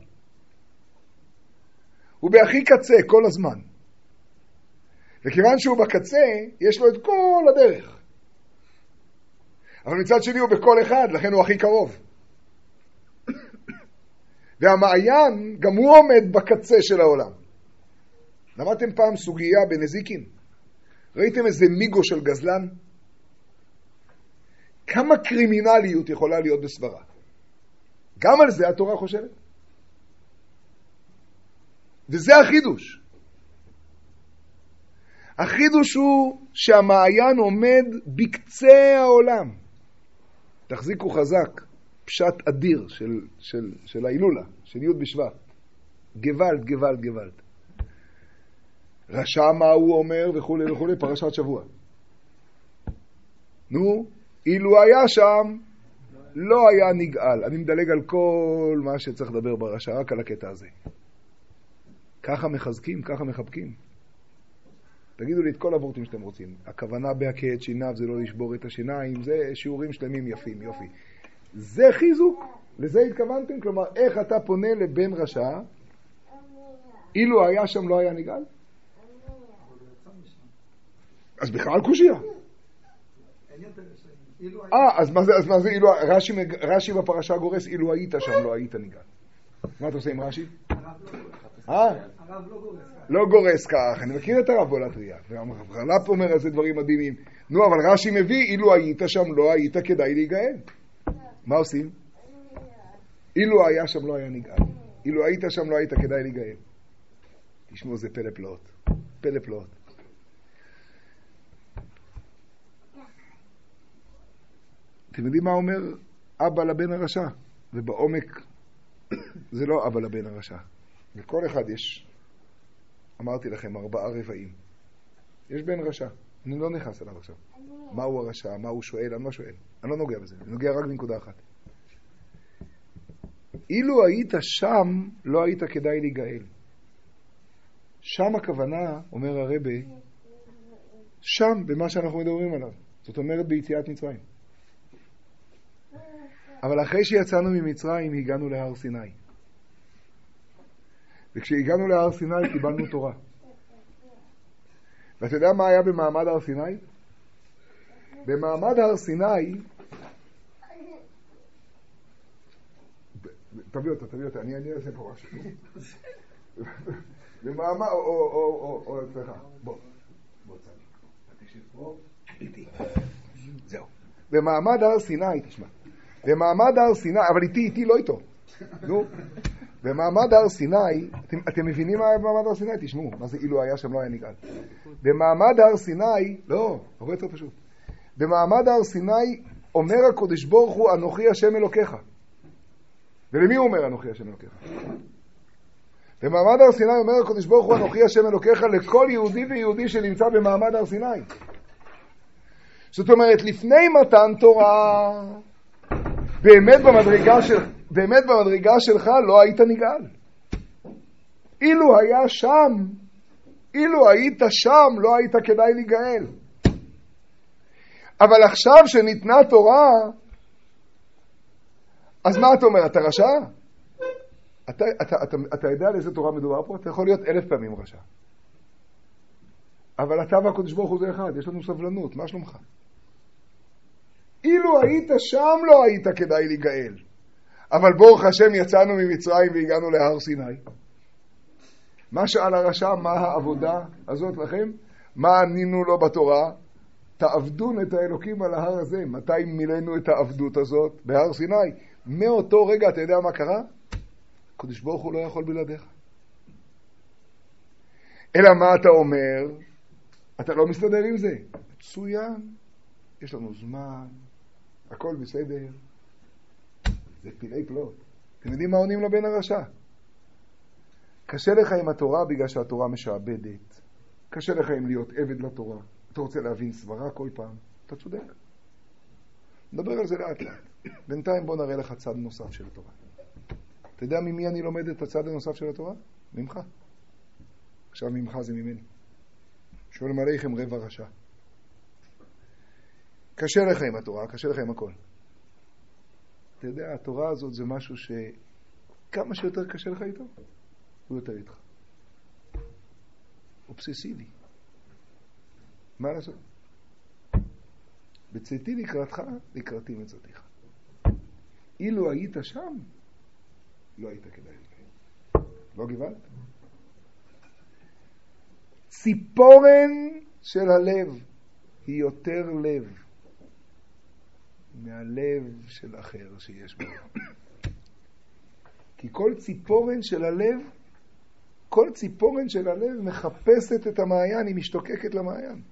Speaker 1: הוא בהכי קצה כל הזמן. וכיוון שהוא בקצה, יש לו את כל הדרך. אבל מצד שני הוא בכל אחד, לכן הוא הכי קרוב. והמעיין, גם הוא עומד בקצה של העולם. למדתם פעם סוגיה בנזיקין? ראיתם איזה מיגו של גזלן? כמה קרימינליות יכולה להיות בסברה? גם על זה התורה חושבת. וזה החידוש. החידוש הוא שהמעיין עומד בקצה העולם. תחזיקו חזק, פשט אדיר של ההילולה, של י' בשבט. גוואלד, גוואלד, גוואלד. רשע מה הוא אומר וכו' וכו', פרשת שבוע. נו, אילו היה שם, לא היה נגאל. אני מדלג על כל מה שצריך לדבר ברשע, רק על הקטע הזה. ככה מחזקים, ככה מחבקים. תגידו לי את כל הוורטים שאתם רוצים. הכוונה בהכה את שיניו זה לא לשבור את השיניים, זה שיעורים שלמים יפים, יופי. זה חיזוק, לזה התכוונתם? כלומר, איך אתה פונה לבן רשע, אילו היה שם לא היה נגאל? אז בכלל קושיה. אז מה זה אילו, רש"י בפרשה גורס, אילו היית שם לא היית נגאל. מה אתה עושה עם רש"י?
Speaker 5: הרב לא גורס כך.
Speaker 1: לא גורס כך, אני מכיר את הרב בולטריה, והרל"פ אומר איזה דברים מדהימים. נו, אבל רש"י מביא, אילו היית שם לא היית כדאי להיגאל. מה עושים? אילו היה שם לא היה נגאל. אילו היית שם לא היית כדאי להיגאל. תשמעו, זה פלא פלאות. פלא פלאות. אתם יודעים מה אומר אבא לבן הרשע? ובעומק זה לא אבא לבן הרשע. לכל אחד יש, אמרתי לכם, 4 רבעים. יש בן רשע. אני לא נכנס אליו עכשיו. מה הוא הרשע? מה הוא שואל? אני לא שואל. אני לא נוגע בזה. אני נוגע רק בנקודה אחת. אילו היית שם, לא היית כדאי להיגאל. שם הכוונה, אומר הרבי, שם במה שאנחנו מדברים עליו. זאת אומרת ביציאת מצרים. אבל אחרי שיצאנו ממצרים, הגענו להר סיני. וכשהגענו להר סיני, קיבלנו תורה. ואתה יודע מה היה במעמד הר סיני? במעמד הר סיני, תביא אותה, אני אעשה פה משהו. במעמד, או, סליחה, בוא, תקשיב פה, איתי. זהו. במעמד הר סיני, תשמע. במעמד הר סיני, אבל איתי, לא איתו. נו. במעמד הר סיני, אתם מבינים מה היה במעמד הר סיני? תשמעו, מה זה אילו היה שם לא היה נגאל. במעמד הר סיני, לא, הרבה יותר פשוט. במעמד הר סיני אומר הקדוש ברוך הוא, אנוכי השם אלוקיך. ולמי הוא אומר אנוכי השם אלוקיך? במעמד הר סיני אומר הקדוש ברוך הוא, אנוכי השם אלוקיך, לכל יהודי ויהודי שנמצא במעמד הר סיני. זאת אומרת, לפני מתן תורה, באמת במדרגה שלך לא היית נגאל. אילו היה שם, אילו היית שם, לא היית כדאי להיגאל. אבל עכשיו שניתנה תורה, אז מה אתה אומר? אתה רשע? אתה יודע על איזה תורה מדובר פה? אתה יכול להיות 1000 פעמים רשע. אבל אתה והקדוש ברוך הוא זה אחד, יש לנו סבלנות, מה שלומך? אילו היית שם לא היית כדאי להיגאל. אבל ברוך השם יצאנו ממצרים והגענו להר סיני. מה שאל הרשע, מה העבודה הזאת לכם? מה ענינו לו בתורה? תעבדון את האלוקים על ההר הזה. מתי מילאנו את העבדות הזאת? בהר סיני. מאותו רגע, אתה יודע מה קרה? הקדוש ברוך הוא לא יכול בלעדיך. אלא מה אתה אומר? אתה לא מסתדר עם זה. מצוין. יש לנו זמן. הכל בסדר. זה פילי פלאות. אתם יודעים מה עונים לבן הרשע? קשה לך עם התורה בגלל שהתורה משעבדת. קשה לך עם להיות עבד לתורה. אתה רוצה להבין סברה כל פעם. אתה צודק. נדבר על זה לאט לאט. בינתיים בוא נראה לך צד נוסף של התורה. אתה יודע ממי אני לומד את הצד הנוסף של התורה? ממך. עכשיו ממך זה ממני. שואל עליכם רבע רשע. קשה לך עם התורה, קשה לך עם הכל. אתה יודע, התורה הזאת זה משהו שכמה שיותר קשה לך איתו, הוא יותר איתך. אובססיבי. מה לעשות? בצאתי לקראתך, לקראתי מצאתיך. אילו היית שם, לא היית כדאי לקיים. לא גבלת? ציפורן של הלב היא יותר לב מהלב של אחר שיש בו. כי כל ציפורן של הלב, כל ציפורן של הלב מחפשת את המעיין, היא משתוקקת למעיין.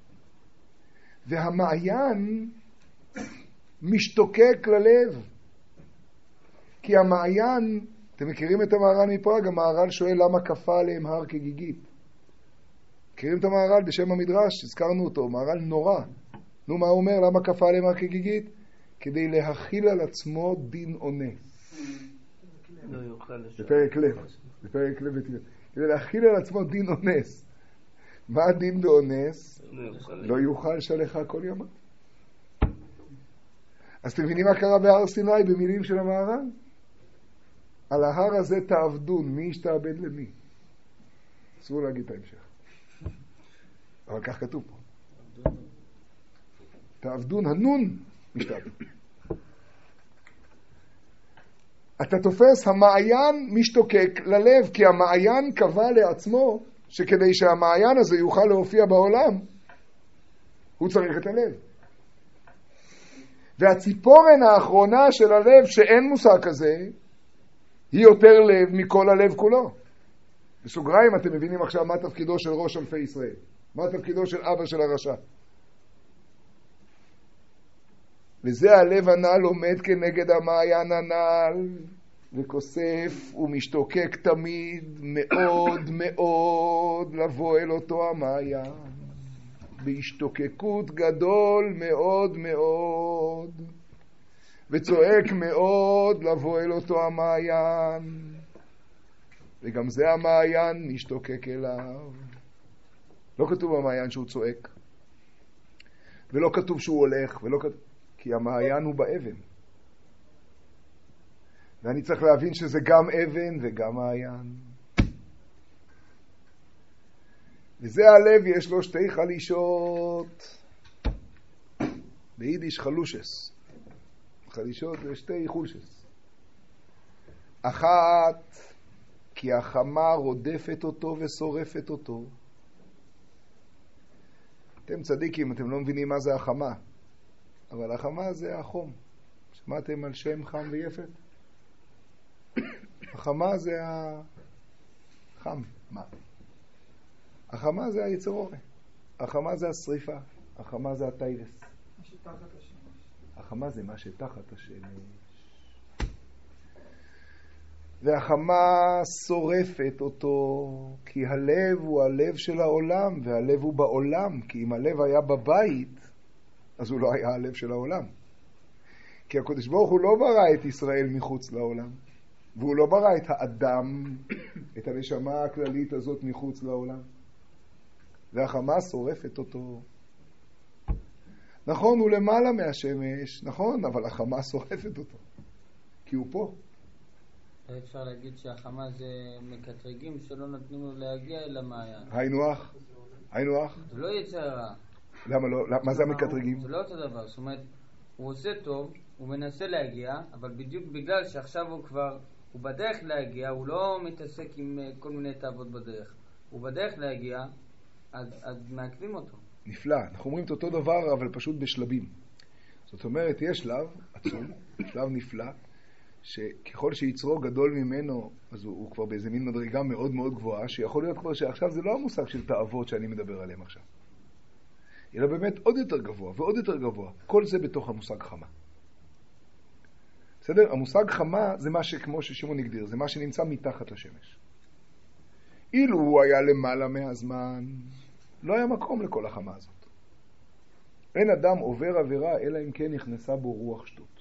Speaker 1: והמעיין משתוקק ללב. כי המעיין, אתם מכירים את המהר"ל מפראג? המהר"ל שואל למה כפה עליהם הר כגיגית. מכירים את המהר"ל בשם המדרש? הזכרנו אותו, מהר"ל נורא. נו, מה הוא אומר? למה כפה עליהם הר כגיגית? כדי להכיל על עצמו דין אונס. בפרק לב. בפרק לב ותראה. כדי להכיל על עצמו דין אונס. מה הדין באונס? לא יוכל שלך כל יום. אז אתם מבינים מה קרה בהר סיני במילים של המהר"ל? על ההר הזה תעבדון, מי ישתעבד למי? אסור להגיד את ההמשך. אבל כך כתוב פה. תעבדון הנון משתעבד. אתה תופס, המעיין משתוקק ללב, כי המעיין קבע לעצמו שכדי שהמעיין הזה יוכל להופיע בעולם, הוא צריך את הלב. והציפורן האחרונה של הלב, שאין מושג כזה, היא יותר לב מכל הלב כולו. בסוגריים אתם מבינים עכשיו מה תפקידו של ראש אלפי ישראל. מה תפקידו של אבא של הרשע. וזה הלב הנ"ל עומד כנגד המעיין הנ"ל, וכוסף ומשתוקק תמיד מאוד מאוד לבוא אל אותו המעיין. בהשתוקקות גדול מאוד מאוד. וצועק מאוד לבוא אל אותו המעיין. וגם זה המעיין משתוקק אליו. לא כתוב במעיין שהוא צועק. ולא כתוב שהוא הולך, ולא כתוב... כי המעיין הוא באבן. ואני צריך להבין שזה גם אבן וגם מעיין. וזה הלב, יש לו שתי חלישות. ביידיש חלושס. חלישות זה שתי חולשס. אחת, כי החמה רודפת אותו ושורפת אותו. אתם צדיקים, אתם לא מבינים מה זה החמה. אבל החמה זה החום. שמעתם על שם חם ויפת? החמה זה החם. מה? החמה זה היצר אורה. החמה זה השריפה. החמה זה הטיירס.
Speaker 5: מה שתחת השמש.
Speaker 1: החמה זה מה שתחת השמש. והחמה שורפת אותו, כי הלב הוא הלב של העולם, והלב הוא בעולם. כי אם הלב היה בבית, אז הוא לא היה הלב של העולם. כי הקדוש ברוך הוא לא ברא את ישראל מחוץ לעולם. והוא לא ברא את האדם, את הנשמה הכללית הזאת מחוץ לעולם. והחמה שורפת אותו. נכון, הוא למעלה מהשמש, נכון, אבל החמה שורפת אותו. כי הוא פה.
Speaker 4: אפשר להגיד שהחמה זה מקטרגים שלא נתנו לו להגיע אל המעיין.
Speaker 1: היינו אח.
Speaker 4: זה לא יצא רע.
Speaker 1: למה לא? מה זה המקטרגים?
Speaker 4: זה לא אותו דבר. זאת אומרת, הוא עושה טוב, הוא מנסה להגיע, אבל בדיוק בגלל שעכשיו הוא בדרך להגיע, הוא לא מתעסק עם כל מיני תאוות בדרך. הוא בדרך להגיע, אז מעכבים אותו.
Speaker 1: נפלא. אנחנו אומרים את אותו דבר, אבל פשוט בשלבים. זאת אומרת, יש שלב עצום, שלב נפלא, שככל שיצרו גדול ממנו, אז הוא כבר באיזה מין מדרגה מאוד מאוד גבוהה, שיכול להיות כבר שעכשיו זה לא המושג של תאוות שאני מדבר עליהם עכשיו. אלא באמת עוד יותר גבוה ועוד יותר גבוה. כל זה בתוך המושג חמה. בסדר? המושג חמה זה מה שכמו ששמעון הגדיר, זה מה שנמצא מתחת לשמש. אילו הוא היה למעלה מהזמן, לא היה מקום לכל החמה הזאת. אין אדם עובר עבירה אלא אם כן נכנסה בו רוח שטות.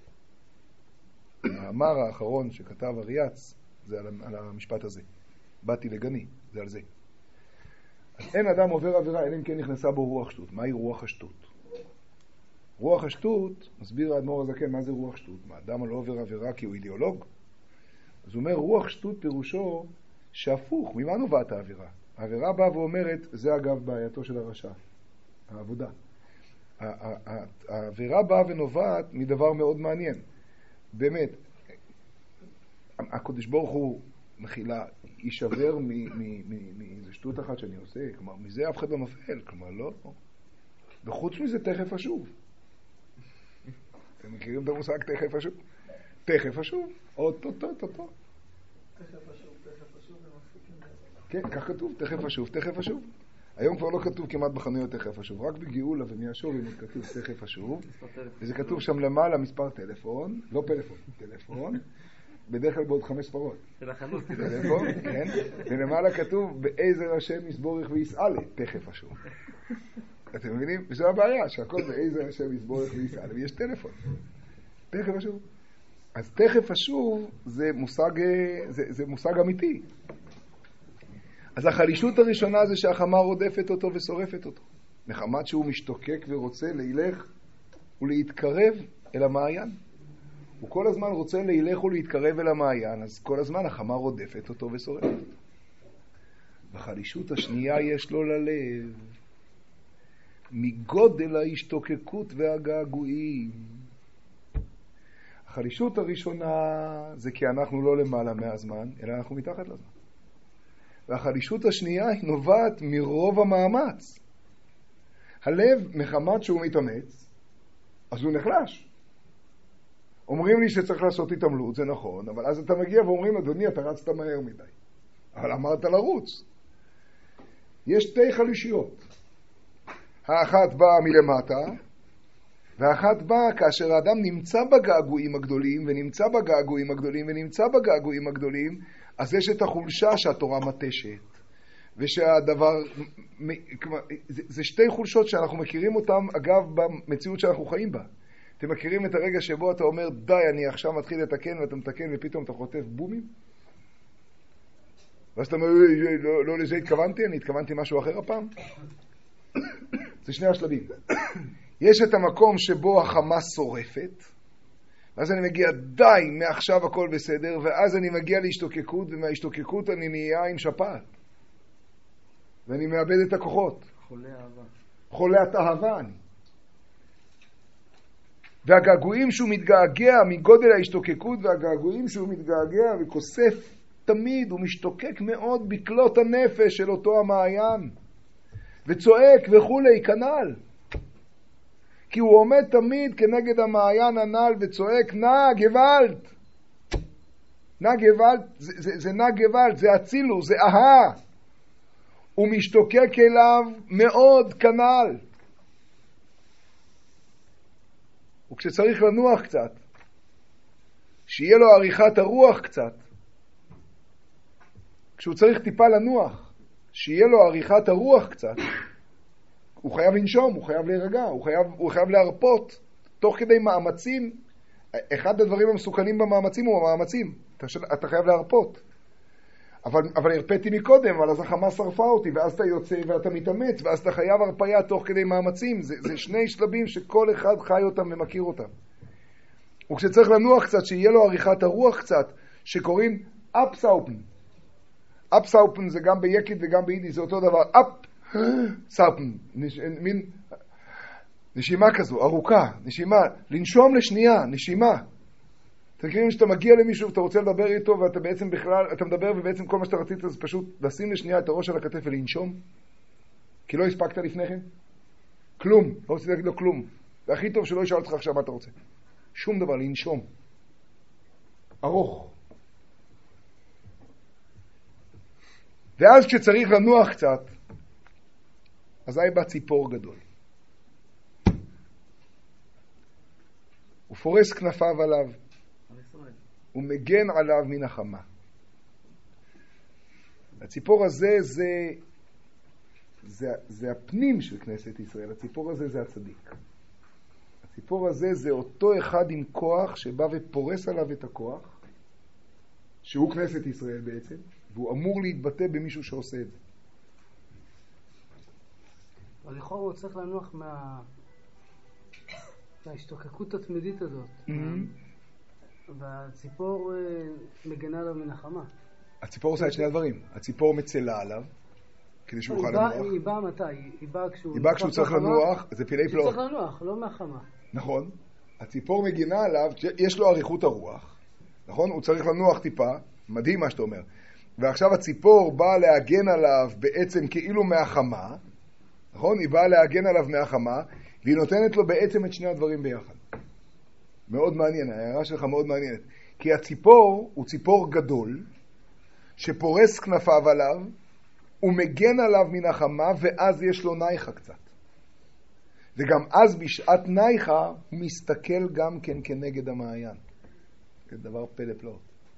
Speaker 1: המאמר האחרון שכתב אריאץ זה על המשפט הזה. באתי לגני, זה על זה. אז אין אדם עובר עבירה אלא אם כן נכנסה בו רוח שטות. מהי רוח השטות? רוח השטות, מסביר האדמו"ר הזקן, מה זה רוח שטות? מה, אדם לא עובר עבירה כי הוא אידיאולוג? אז הוא אומר, רוח שטות פירושו שהפוך, ממה נובעת האווירה? האווירה באה ואומרת, זה אגב בעייתו של הרשע, העבודה. האווירה באה ונובעת מדבר מאוד מעניין. באמת, הקדוש ברוך הוא מחילה, יישבר מאיזו שטות אחת שאני עושה, כלומר, מזה אף אחד לא נופל, כלומר, לא. וחוץ מזה, תכף אשוב. אתם מכירים את המושג תכף אשוב? תכף אשוב, אוטוטוטוטו.
Speaker 3: תכף אשוב, ומפסיקים לדבר.
Speaker 1: כן, כך כתוב, תכף אשוב, תכף אשוב. היום כבר לא כתוב כמעט בחנויות תכף אשוב, רק בגאולה ומהשורים כתוב תכף אשוב, וזה כתוב שם למעלה מספר טלפון, לא פלאפון, טלפון, בדרך כלל בעוד 5 ספרות.
Speaker 2: של החנות.
Speaker 1: טלפון, כן, ולמעלה כתוב בעזר השם יסבורך ויסעלה, תכף אשוב. אתם מבינים? וזו הבעיה, שהכל בעזר השם יסבורך ויסעלה, ויש טלפון. תכף אשוב. אז תכף אשוב זה מושג אמיתי. אז החלישות הראשונה זה שהחמה רודפת אותו ושורפת אותו. מחמת שהוא משתוקק ורוצה להילך ולהתקרב אל המעיין. הוא כל הזמן רוצה להילך ולהתקרב אל המעיין, אז כל הזמן החמה רודפת אותו ושורפת אותו. בחלישות השנייה יש לו ללב מגודל ההשתוקקות והגעגועים. החלישות הראשונה זה כי אנחנו לא למעלה מהזמן, אלא אנחנו מתחת לזמן. והחלישות השנייה היא נובעת מרוב המאמץ. הלב, מחמת שהוא מתאמץ, אז הוא נחלש. אומרים לי שצריך לעשות התעמלות, זה נכון, אבל אז אתה מגיע ואומרים, אדוני, אתה רצת מהר מדי. אבל אמרת לרוץ. יש 2 חלישיות. האחת באה מלמטה, והאחת באה כאשר האדם נמצא בגעגועים הגדולים, ונמצא בגעגועים הגדולים, ונמצא בגעגועים הגדולים, אז יש את החולשה שהתורה מתשת, ושהדבר, זה 2 חולשות שאנחנו מכירים אותם, אגב, במציאות שאנחנו חיים בה. אתם מכירים את הרגע שבו אתה אומר, די, אני עכשיו מתחיל לתקן, ואתה מתקן, ופתאום אתה חוטף בומים? ואז אתה אומר, לא לזה התכוונתי, אני התכוונתי משהו אחר הפעם. זה 2 השלבים. יש את המקום שבו החמה שורפת, ואז אני מגיע, די, מעכשיו הכל בסדר, ואז אני מגיע להשתוקקות, ומההשתוקקות אני נהיה עם שפעת. ואני מאבד את הכוחות.
Speaker 2: חולה אהבה.
Speaker 1: חולת אהבה אני. והגעגועים שהוא מתגעגע מגודל ההשתוקקות, והגעגועים שהוא מתגעגע וכוסף תמיד, הוא משתוקק מאוד בקלות הנפש של אותו המעיין. וצועק וכולי, כנ"ל. כי הוא עומד תמיד כנגד המעיין הנ"ל וצועק, נא גוואלד. נא גוואלד, זה נא גוואלד, זה אצילוס, זה אהה. הוא משתוקק אליו מאוד כנ"ל. וכשצריך לנוח קצת, שיהיה לו עריכת הרוח קצת, כשהוא צריך טיפה לנוח, שיהיה לו עריכת הרוח קצת, הוא חייב לנשום, הוא חייב להירגע, הוא חייב להרפות, תוך כדי מאמצים. אחד הדברים המסוכנים במאמצים הוא המאמצים, אתה חייב להרפות. אבל הרפאתי מקודם, אבל אז החמה שרפה אותי, ואז אתה יוצא ואתה מתאמץ, ואז אתה חייב הרפאיה תוך כדי מאמצים. זה 2 שלבים שכל אחד חי אותם ומכיר אותם. וכשצריך לנוח קצת, שיהיה לו עריכת הרוח קצת, שקוראים אפסאופן. אפסאופן זה גם ביקית וגם ביידיש, זה אותו דבר. אפסאופן, מין נשימה כזו, ארוכה, נשימה, לנשום לשנייה, נשימה. אתם מכירים שאתה מגיע למישהו ואתה רוצה לדבר איתו ואתה בעצם בכלל, אתה מדבר ובעצם כל מה שאתה רצית זה פשוט לשים לשנייה את הראש על הכתף ולנשום, כי לא הספקת לפני כן. כלום, לא רציתי להגיד לו כלום. זה הכי טוב שלא ישאל אותך עכשיו מה אתה רוצה. שום דבר, לנשום. ארוך. ואז כשצריך לנוח קצת, אזי בא ציפור גדול. הוא פורס כנפיו עליו. הוא מגן עליו מן החמה. הציפור הזה זה הפנים של כנסת ישראל. הציפור הזה זה הצדיק. הציפור הזה זה אותו אחד עם כוח שבא ופורס עליו את הכוח, שהוא כנסת ישראל בעצם, והוא אמור להתבטא במישהו שעושה את זה.
Speaker 5: אבל לכאורה הוא צריך לנוח מההשתוקקות התמידית הזאת. והציפור מגנה עליו מן החמה.
Speaker 1: הציפור עושה את שני הדברים. הציפור מצלה עליו, כדי שהוא יוכל לנוח.
Speaker 5: היא באה מתי? היא באה
Speaker 1: כשהוא צריך לנוח, זה פילי פלאות.
Speaker 5: הוא צריך לנוח, לא מהחמה.
Speaker 1: נכון. הציפור מגינה עליו, יש לו אריכות הרוח. נכון? הוא צריך לנוח טיפה. מדהים מה שאתה אומר. ועכשיו הציפור באה להגן עליו בעצם כאילו מהחמה. נכון? היא באה להגן עליו מהחמה, והיא נותנת לו בעצם את שני הדברים ביחד. מאוד מעניין, ההערה שלך מאוד מעניינת. כי הציפור הוא ציפור גדול, שפורס כנפיו עליו, הוא מגן עליו מן החמה, ואז יש לו נייחה קצת. וגם אז בשעת נייחה, הוא מסתכל גם כן כנגד המעיין. זה דבר פלא פלאות.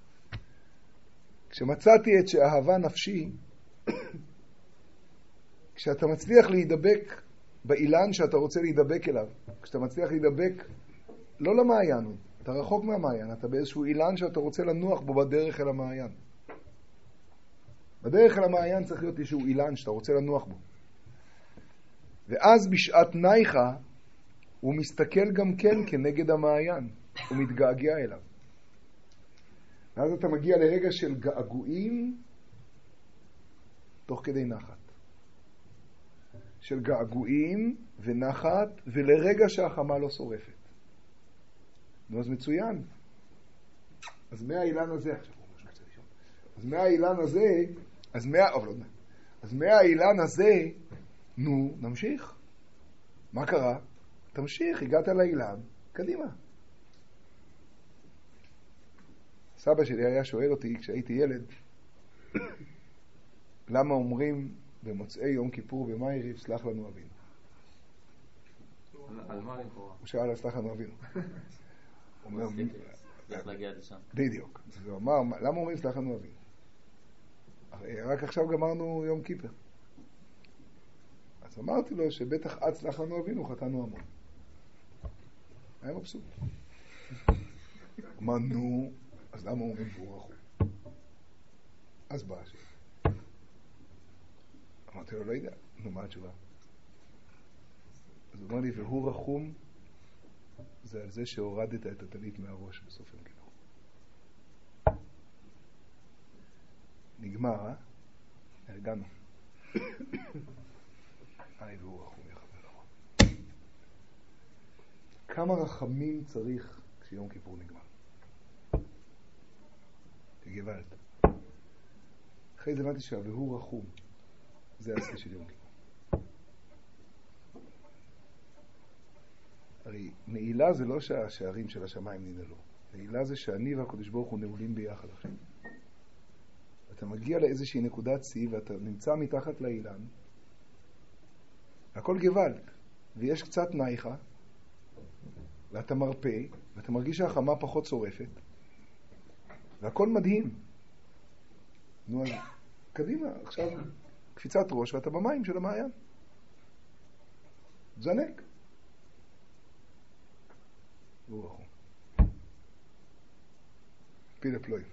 Speaker 1: כשמצאתי את שאהבה נפשי, כשאתה מצליח להידבק באילן שאתה רוצה להידבק אליו, כשאתה מצליח להידבק לא למעיין, אתה רחוק מהמעיין, אתה באיזשהו אילן שאתה רוצה לנוח בו בדרך אל המעיין. בדרך אל המעיין צריך להיות איזשהו אילן שאתה רוצה לנוח בו. ואז בשעת נייחה הוא מסתכל גם כן כנגד המעיין, הוא מתגעגע אליו. ואז אתה מגיע לרגע של געגועים תוך כדי נחת. של געגועים ונחת ולרגע שהחמה לא שורפת. נו, אז מצוין. אז מהאילן הזה, אז מהאילן הזה, אז מהאילן הזה, נו, נמשיך. מה קרה? תמשיך, הגעת לאילן, קדימה. סבא שלי היה שואל אותי כשהייתי ילד, למה אומרים במוצאי יום כיפור במאיריב, סלח לנו אבינו.
Speaker 2: על מה לכאורה?
Speaker 1: הוא שאל, סלח לנו אבינו. הוא אומר,
Speaker 2: צריך להגיע עד לשם.
Speaker 1: בדיוק. הוא אמר, למה אומרים סלח לנו אבינו? רק עכשיו גמרנו יום כיפר. אז אמרתי לו שבטח עד סלח לנו אבינו חטאנו המון. היה מבסוט. אמר, נו, אז למה אומרים והוא רחום? אז בא השאלה. אמרתי לו, לא יודע. נו, מה התשובה? אז הוא אמר לי, והוא רחום זה על זה שהורדת את הטלית מהראש בסוף יום כיפור. נגמר, הרגענו. והוא רחום, יא חבר רחום. כמה רחמים צריך כשיום כיפור נגמר? גוואלד. אחרי זה הבנתי שה"והוא רחום" זה השיא של יום כיפור. הרי נעילה זה לא שהשערים של השמיים ננעלו. נעילה זה שאני והקדוש ברוך הוא נעולים ביחד עכשיו. אתה מגיע לאיזושהי נקודת שיא ואתה נמצא מתחת לאילן, הכל גוואלד, ויש קצת נייחה, ואתה מרפא, ואתה מרגיש שהחמה פחות שורפת, והכל מדהים. נו, אז קדימה, עכשיו קפיצת ראש ואתה במים של המעיין. זנק. והוא רחום. פילה פלואים.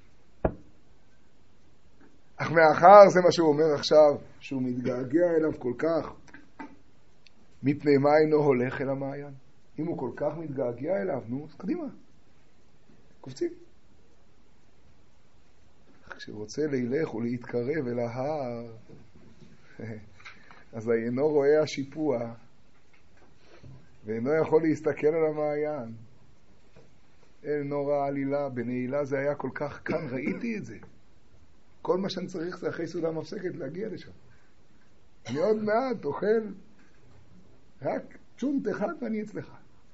Speaker 1: אך מאחר זה מה שהוא אומר עכשיו, שהוא מתגעגע אליו כל כך, מפני מה אינו הולך אל המעיין? אם הוא כל כך מתגעגע אליו, נו, אז קדימה. קופצים. כשרוצה לילך ולהתקרב אל ההר, אז אינו רואה השיפוע, ואינו יכול להסתכל על המעיין. אינו ראה עלילה, בנעילה זה היה כל כך כאן, ראיתי את זה. כל מה שאני צריך זה אחרי סעודה מפסקת להגיע לשם. אני עוד מעט אוכל רק צ'ונט אחד ואני אצלך.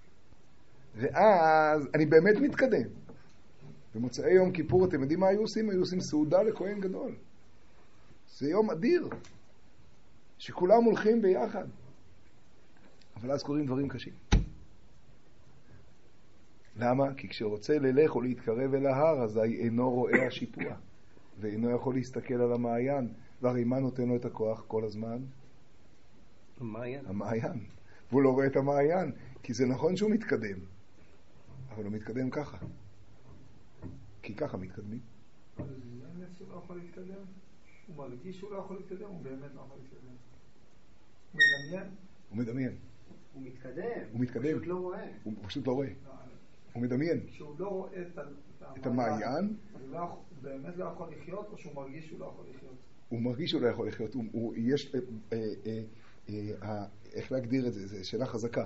Speaker 1: ואז אני באמת מתקדם. במוצאי יום כיפור, אתם יודעים מה היו עושים? היו עושים סעודה לכהן גדול. זה יום אדיר, שכולם הולכים ביחד. אבל אז קוראים דברים קשים. למה? כי כשרוצה ללך או להתקרב אל ההר, אז אינו רואה השיפוע, ואינו יכול להסתכל על המעיין. והרי מה נותן לו את הכוח כל הזמן? המעיין. והוא לא רואה את המעיין, כי זה נכון שהוא מתקדם, אבל הוא מתקדם ככה. כי ככה מתקדמים.
Speaker 3: אבל זה באמת שהוא לא יכול להתקדם? הוא מרגיש שהוא לא יכול להתקדם, הוא באמת לא יכול להתקדם. הוא מדמיין?
Speaker 1: הוא מדמיין.
Speaker 5: הוא מתקדם.
Speaker 1: הוא מתקדם.
Speaker 5: הוא פשוט לא רואה.
Speaker 1: הוא פשוט לא רואה. הוא מדמיין.
Speaker 3: שהוא לא רואה
Speaker 1: את המעיין.
Speaker 3: הוא באמת לא יכול לחיות, או שהוא מרגיש שהוא לא יכול לחיות?
Speaker 1: הוא מרגיש שהוא לא יכול לחיות. יש, איך להגדיר את זה? זו שאלה חזקה.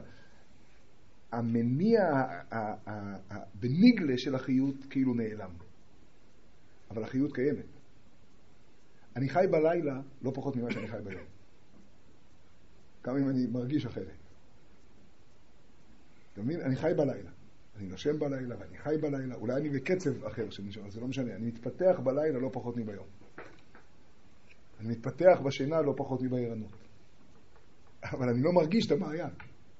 Speaker 1: המניע בניגלה של החיות כאילו נעלם. אבל החיות קיימת. אני חי בלילה לא פחות ממה שאני חי ביום. גם אם אני מרגיש אחרת. אתה מבין? אני חי בלילה. אני נושם בלילה ואני חי בלילה. אולי אני בקצב אחר שנשאר, זה לא משנה. אני מתפתח בלילה לא פחות מביום. אני מתפתח בשינה לא פחות מבערנות. אבל אני לא מרגיש את המעיין.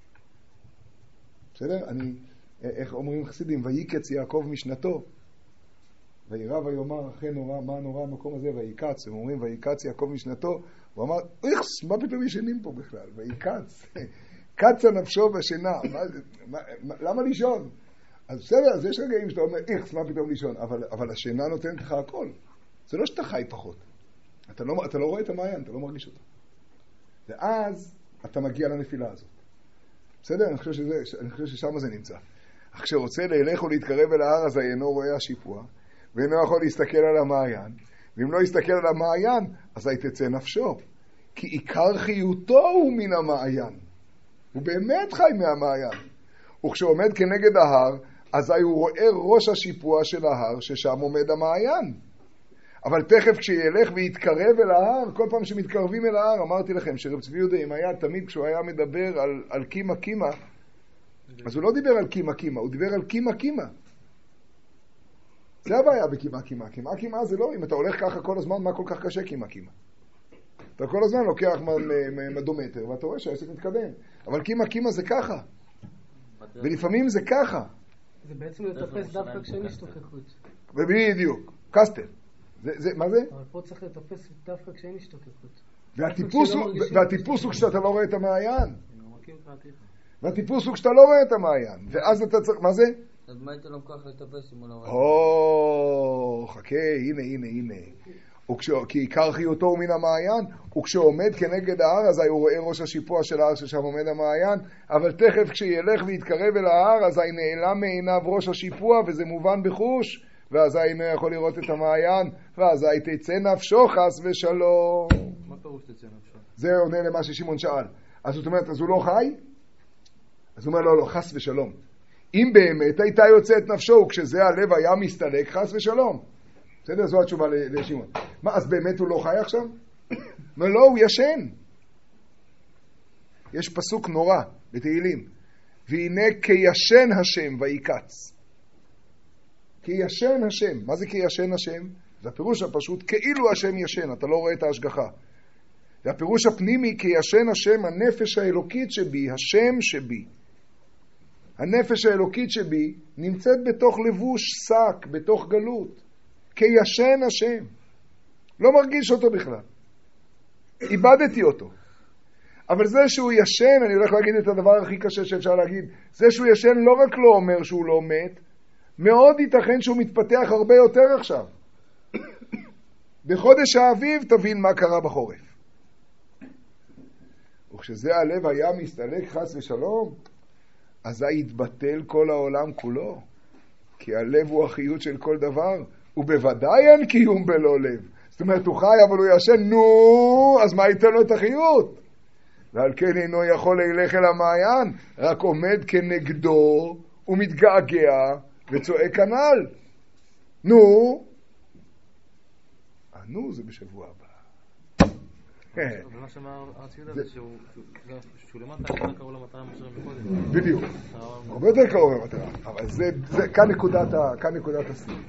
Speaker 1: בסדר? איך אומרים חסידים? ויקץ יעקב משנתו. וירא ויאמר אחרי נורא, מה נורא המקום הזה? ויקץ. הם אומרים ויקץ יעקב משנתו. הוא אמר, איכס, מה פתאום ישנים פה בכלל? ויקץ. קצה נפשו בשינה. למה לישון? אז בסדר, אז יש רגעים שאתה אומר, איכס, מה פתאום לישון? אבל השינה נותנת לך הכל. זה לא שאתה חי פחות. אתה לא רואה את המעיין, אתה לא מרגיש אותו. ואז אתה מגיע לנפילה הזאת. בסדר? אני חושב ששם זה נמצא. אך כשרוצה ללך ולהתקרב אל ההר, אז אינו רואה השיפוע, ואינו יכול להסתכל על המעיין, ואם לא יסתכל על המעיין, אז תצא נפשו. כי עיקר חיותו הוא מן המעיין. הוא באמת חי מהמעיין. וכשעומד כנגד ההר, אז הוא רואה ראש השיפוע של ההר, ששם עומד המעיין. אבל תכף כשילך ויתקרב אל ההר, כל פעם שמתקרבים אל ההר, אמרתי לכם שרב צבי יהודה אם היה תמיד כשהוא היה מדבר על קימה קימה, אז הוא לא דיבר על קימה קימה, הוא דיבר על קימה קימה. זה הבעיה בקימה קימה. קימה קימה זה לא, אם אתה הולך ככה כל הזמן, מה כל כך קשה קימה קימה? אתה כל הזמן לוקח מדומטר, ואתה רואה שהעסק מתקדם. אבל קימה קימה זה ככה. ולפעמים זה ככה.
Speaker 5: זה בעצם לטפס דווקא כשאין השתוקקות.
Speaker 1: ובדיוק, קסטל. מה זה?
Speaker 5: אבל פה צריך לטפס דווקא כשאין השתוקקות.
Speaker 1: והטיפוס הוא כשאתה לא רואה את המעיין. והטיפוס הוא כשאתה לא רואה את המעיין. ואז אתה צריך, מה זה?
Speaker 4: אז מה היית לו כוח לטפס אם הוא לא רואה?
Speaker 1: חכה, הנה. כי עיקר חיותו הוא מן המעיין, וכשעומד כנגד ההר, אז הוא רואה ראש השיפוע של ההר ששם עומד המעיין, אבל תכף כשילך ויתקרב אל ההר, אז נעלם מעיניו ראש השיפוע, וזה מובן בחוש, ואז אינו יכול לראות את המעיין, ואז תצא נפשו חס ושלום.
Speaker 6: מה פירוש תצא נפשו?
Speaker 1: זה עונה למה ששמעון שאל. אז זאת אומרת, אז הוא לא חי? אז הוא אומר, לא, חס ושלום. אם באמת הייתה יוצאת נפשו, וכשזה הלב היה מסתלק, חס ושלום. בסדר? זו התשובה לשמעון. מה, אז באמת הוא לא חי עכשיו? מה, לא, הוא ישן. יש פסוק נורא בתהילים. והנה כישן השם ויקץ. כישן השם. מה זה כישן השם? זה הפירוש הפשוט, כאילו השם ישן, אתה לא רואה את ההשגחה. זה הפירוש הפנימי, כישן השם, הנפש האלוקית שבי, השם שבי. הנפש האלוקית שבי נמצאת בתוך לבוש שק, בתוך גלות. כישן השם. לא מרגיש אותו בכלל. איבדתי אותו. אבל זה שהוא ישן, אני הולך להגיד את הדבר הכי קשה שאפשר להגיד, זה שהוא ישן לא רק לא אומר שהוא לא מת, מאוד ייתכן שהוא מתפתח הרבה יותר עכשיו. בחודש האביב תבין מה קרה בחורף. וכשזה הלב היה מסתלק חס ושלום, אז יתבטל כל העולם כולו. כי הלב הוא החיות של כל דבר, ובוודאי אין קיום בלא לב. זאת אומרת, הוא חי אבל הוא ישן, נו, אז מה ייתן לו את החיות? ועל כן אינו יכול להילך אל המעיין, רק עומד כנגדו ומתגעגע וצועק כנ"ל. נו, נו זה בשבוע הבא.
Speaker 2: ומה שאמר הציודה זה שהוא למטה יותר קרוב למטרה מאשר מקודם.
Speaker 1: בדיוק, הרבה יותר קרוב למטרה, אבל זה כאן נקודת הסיום.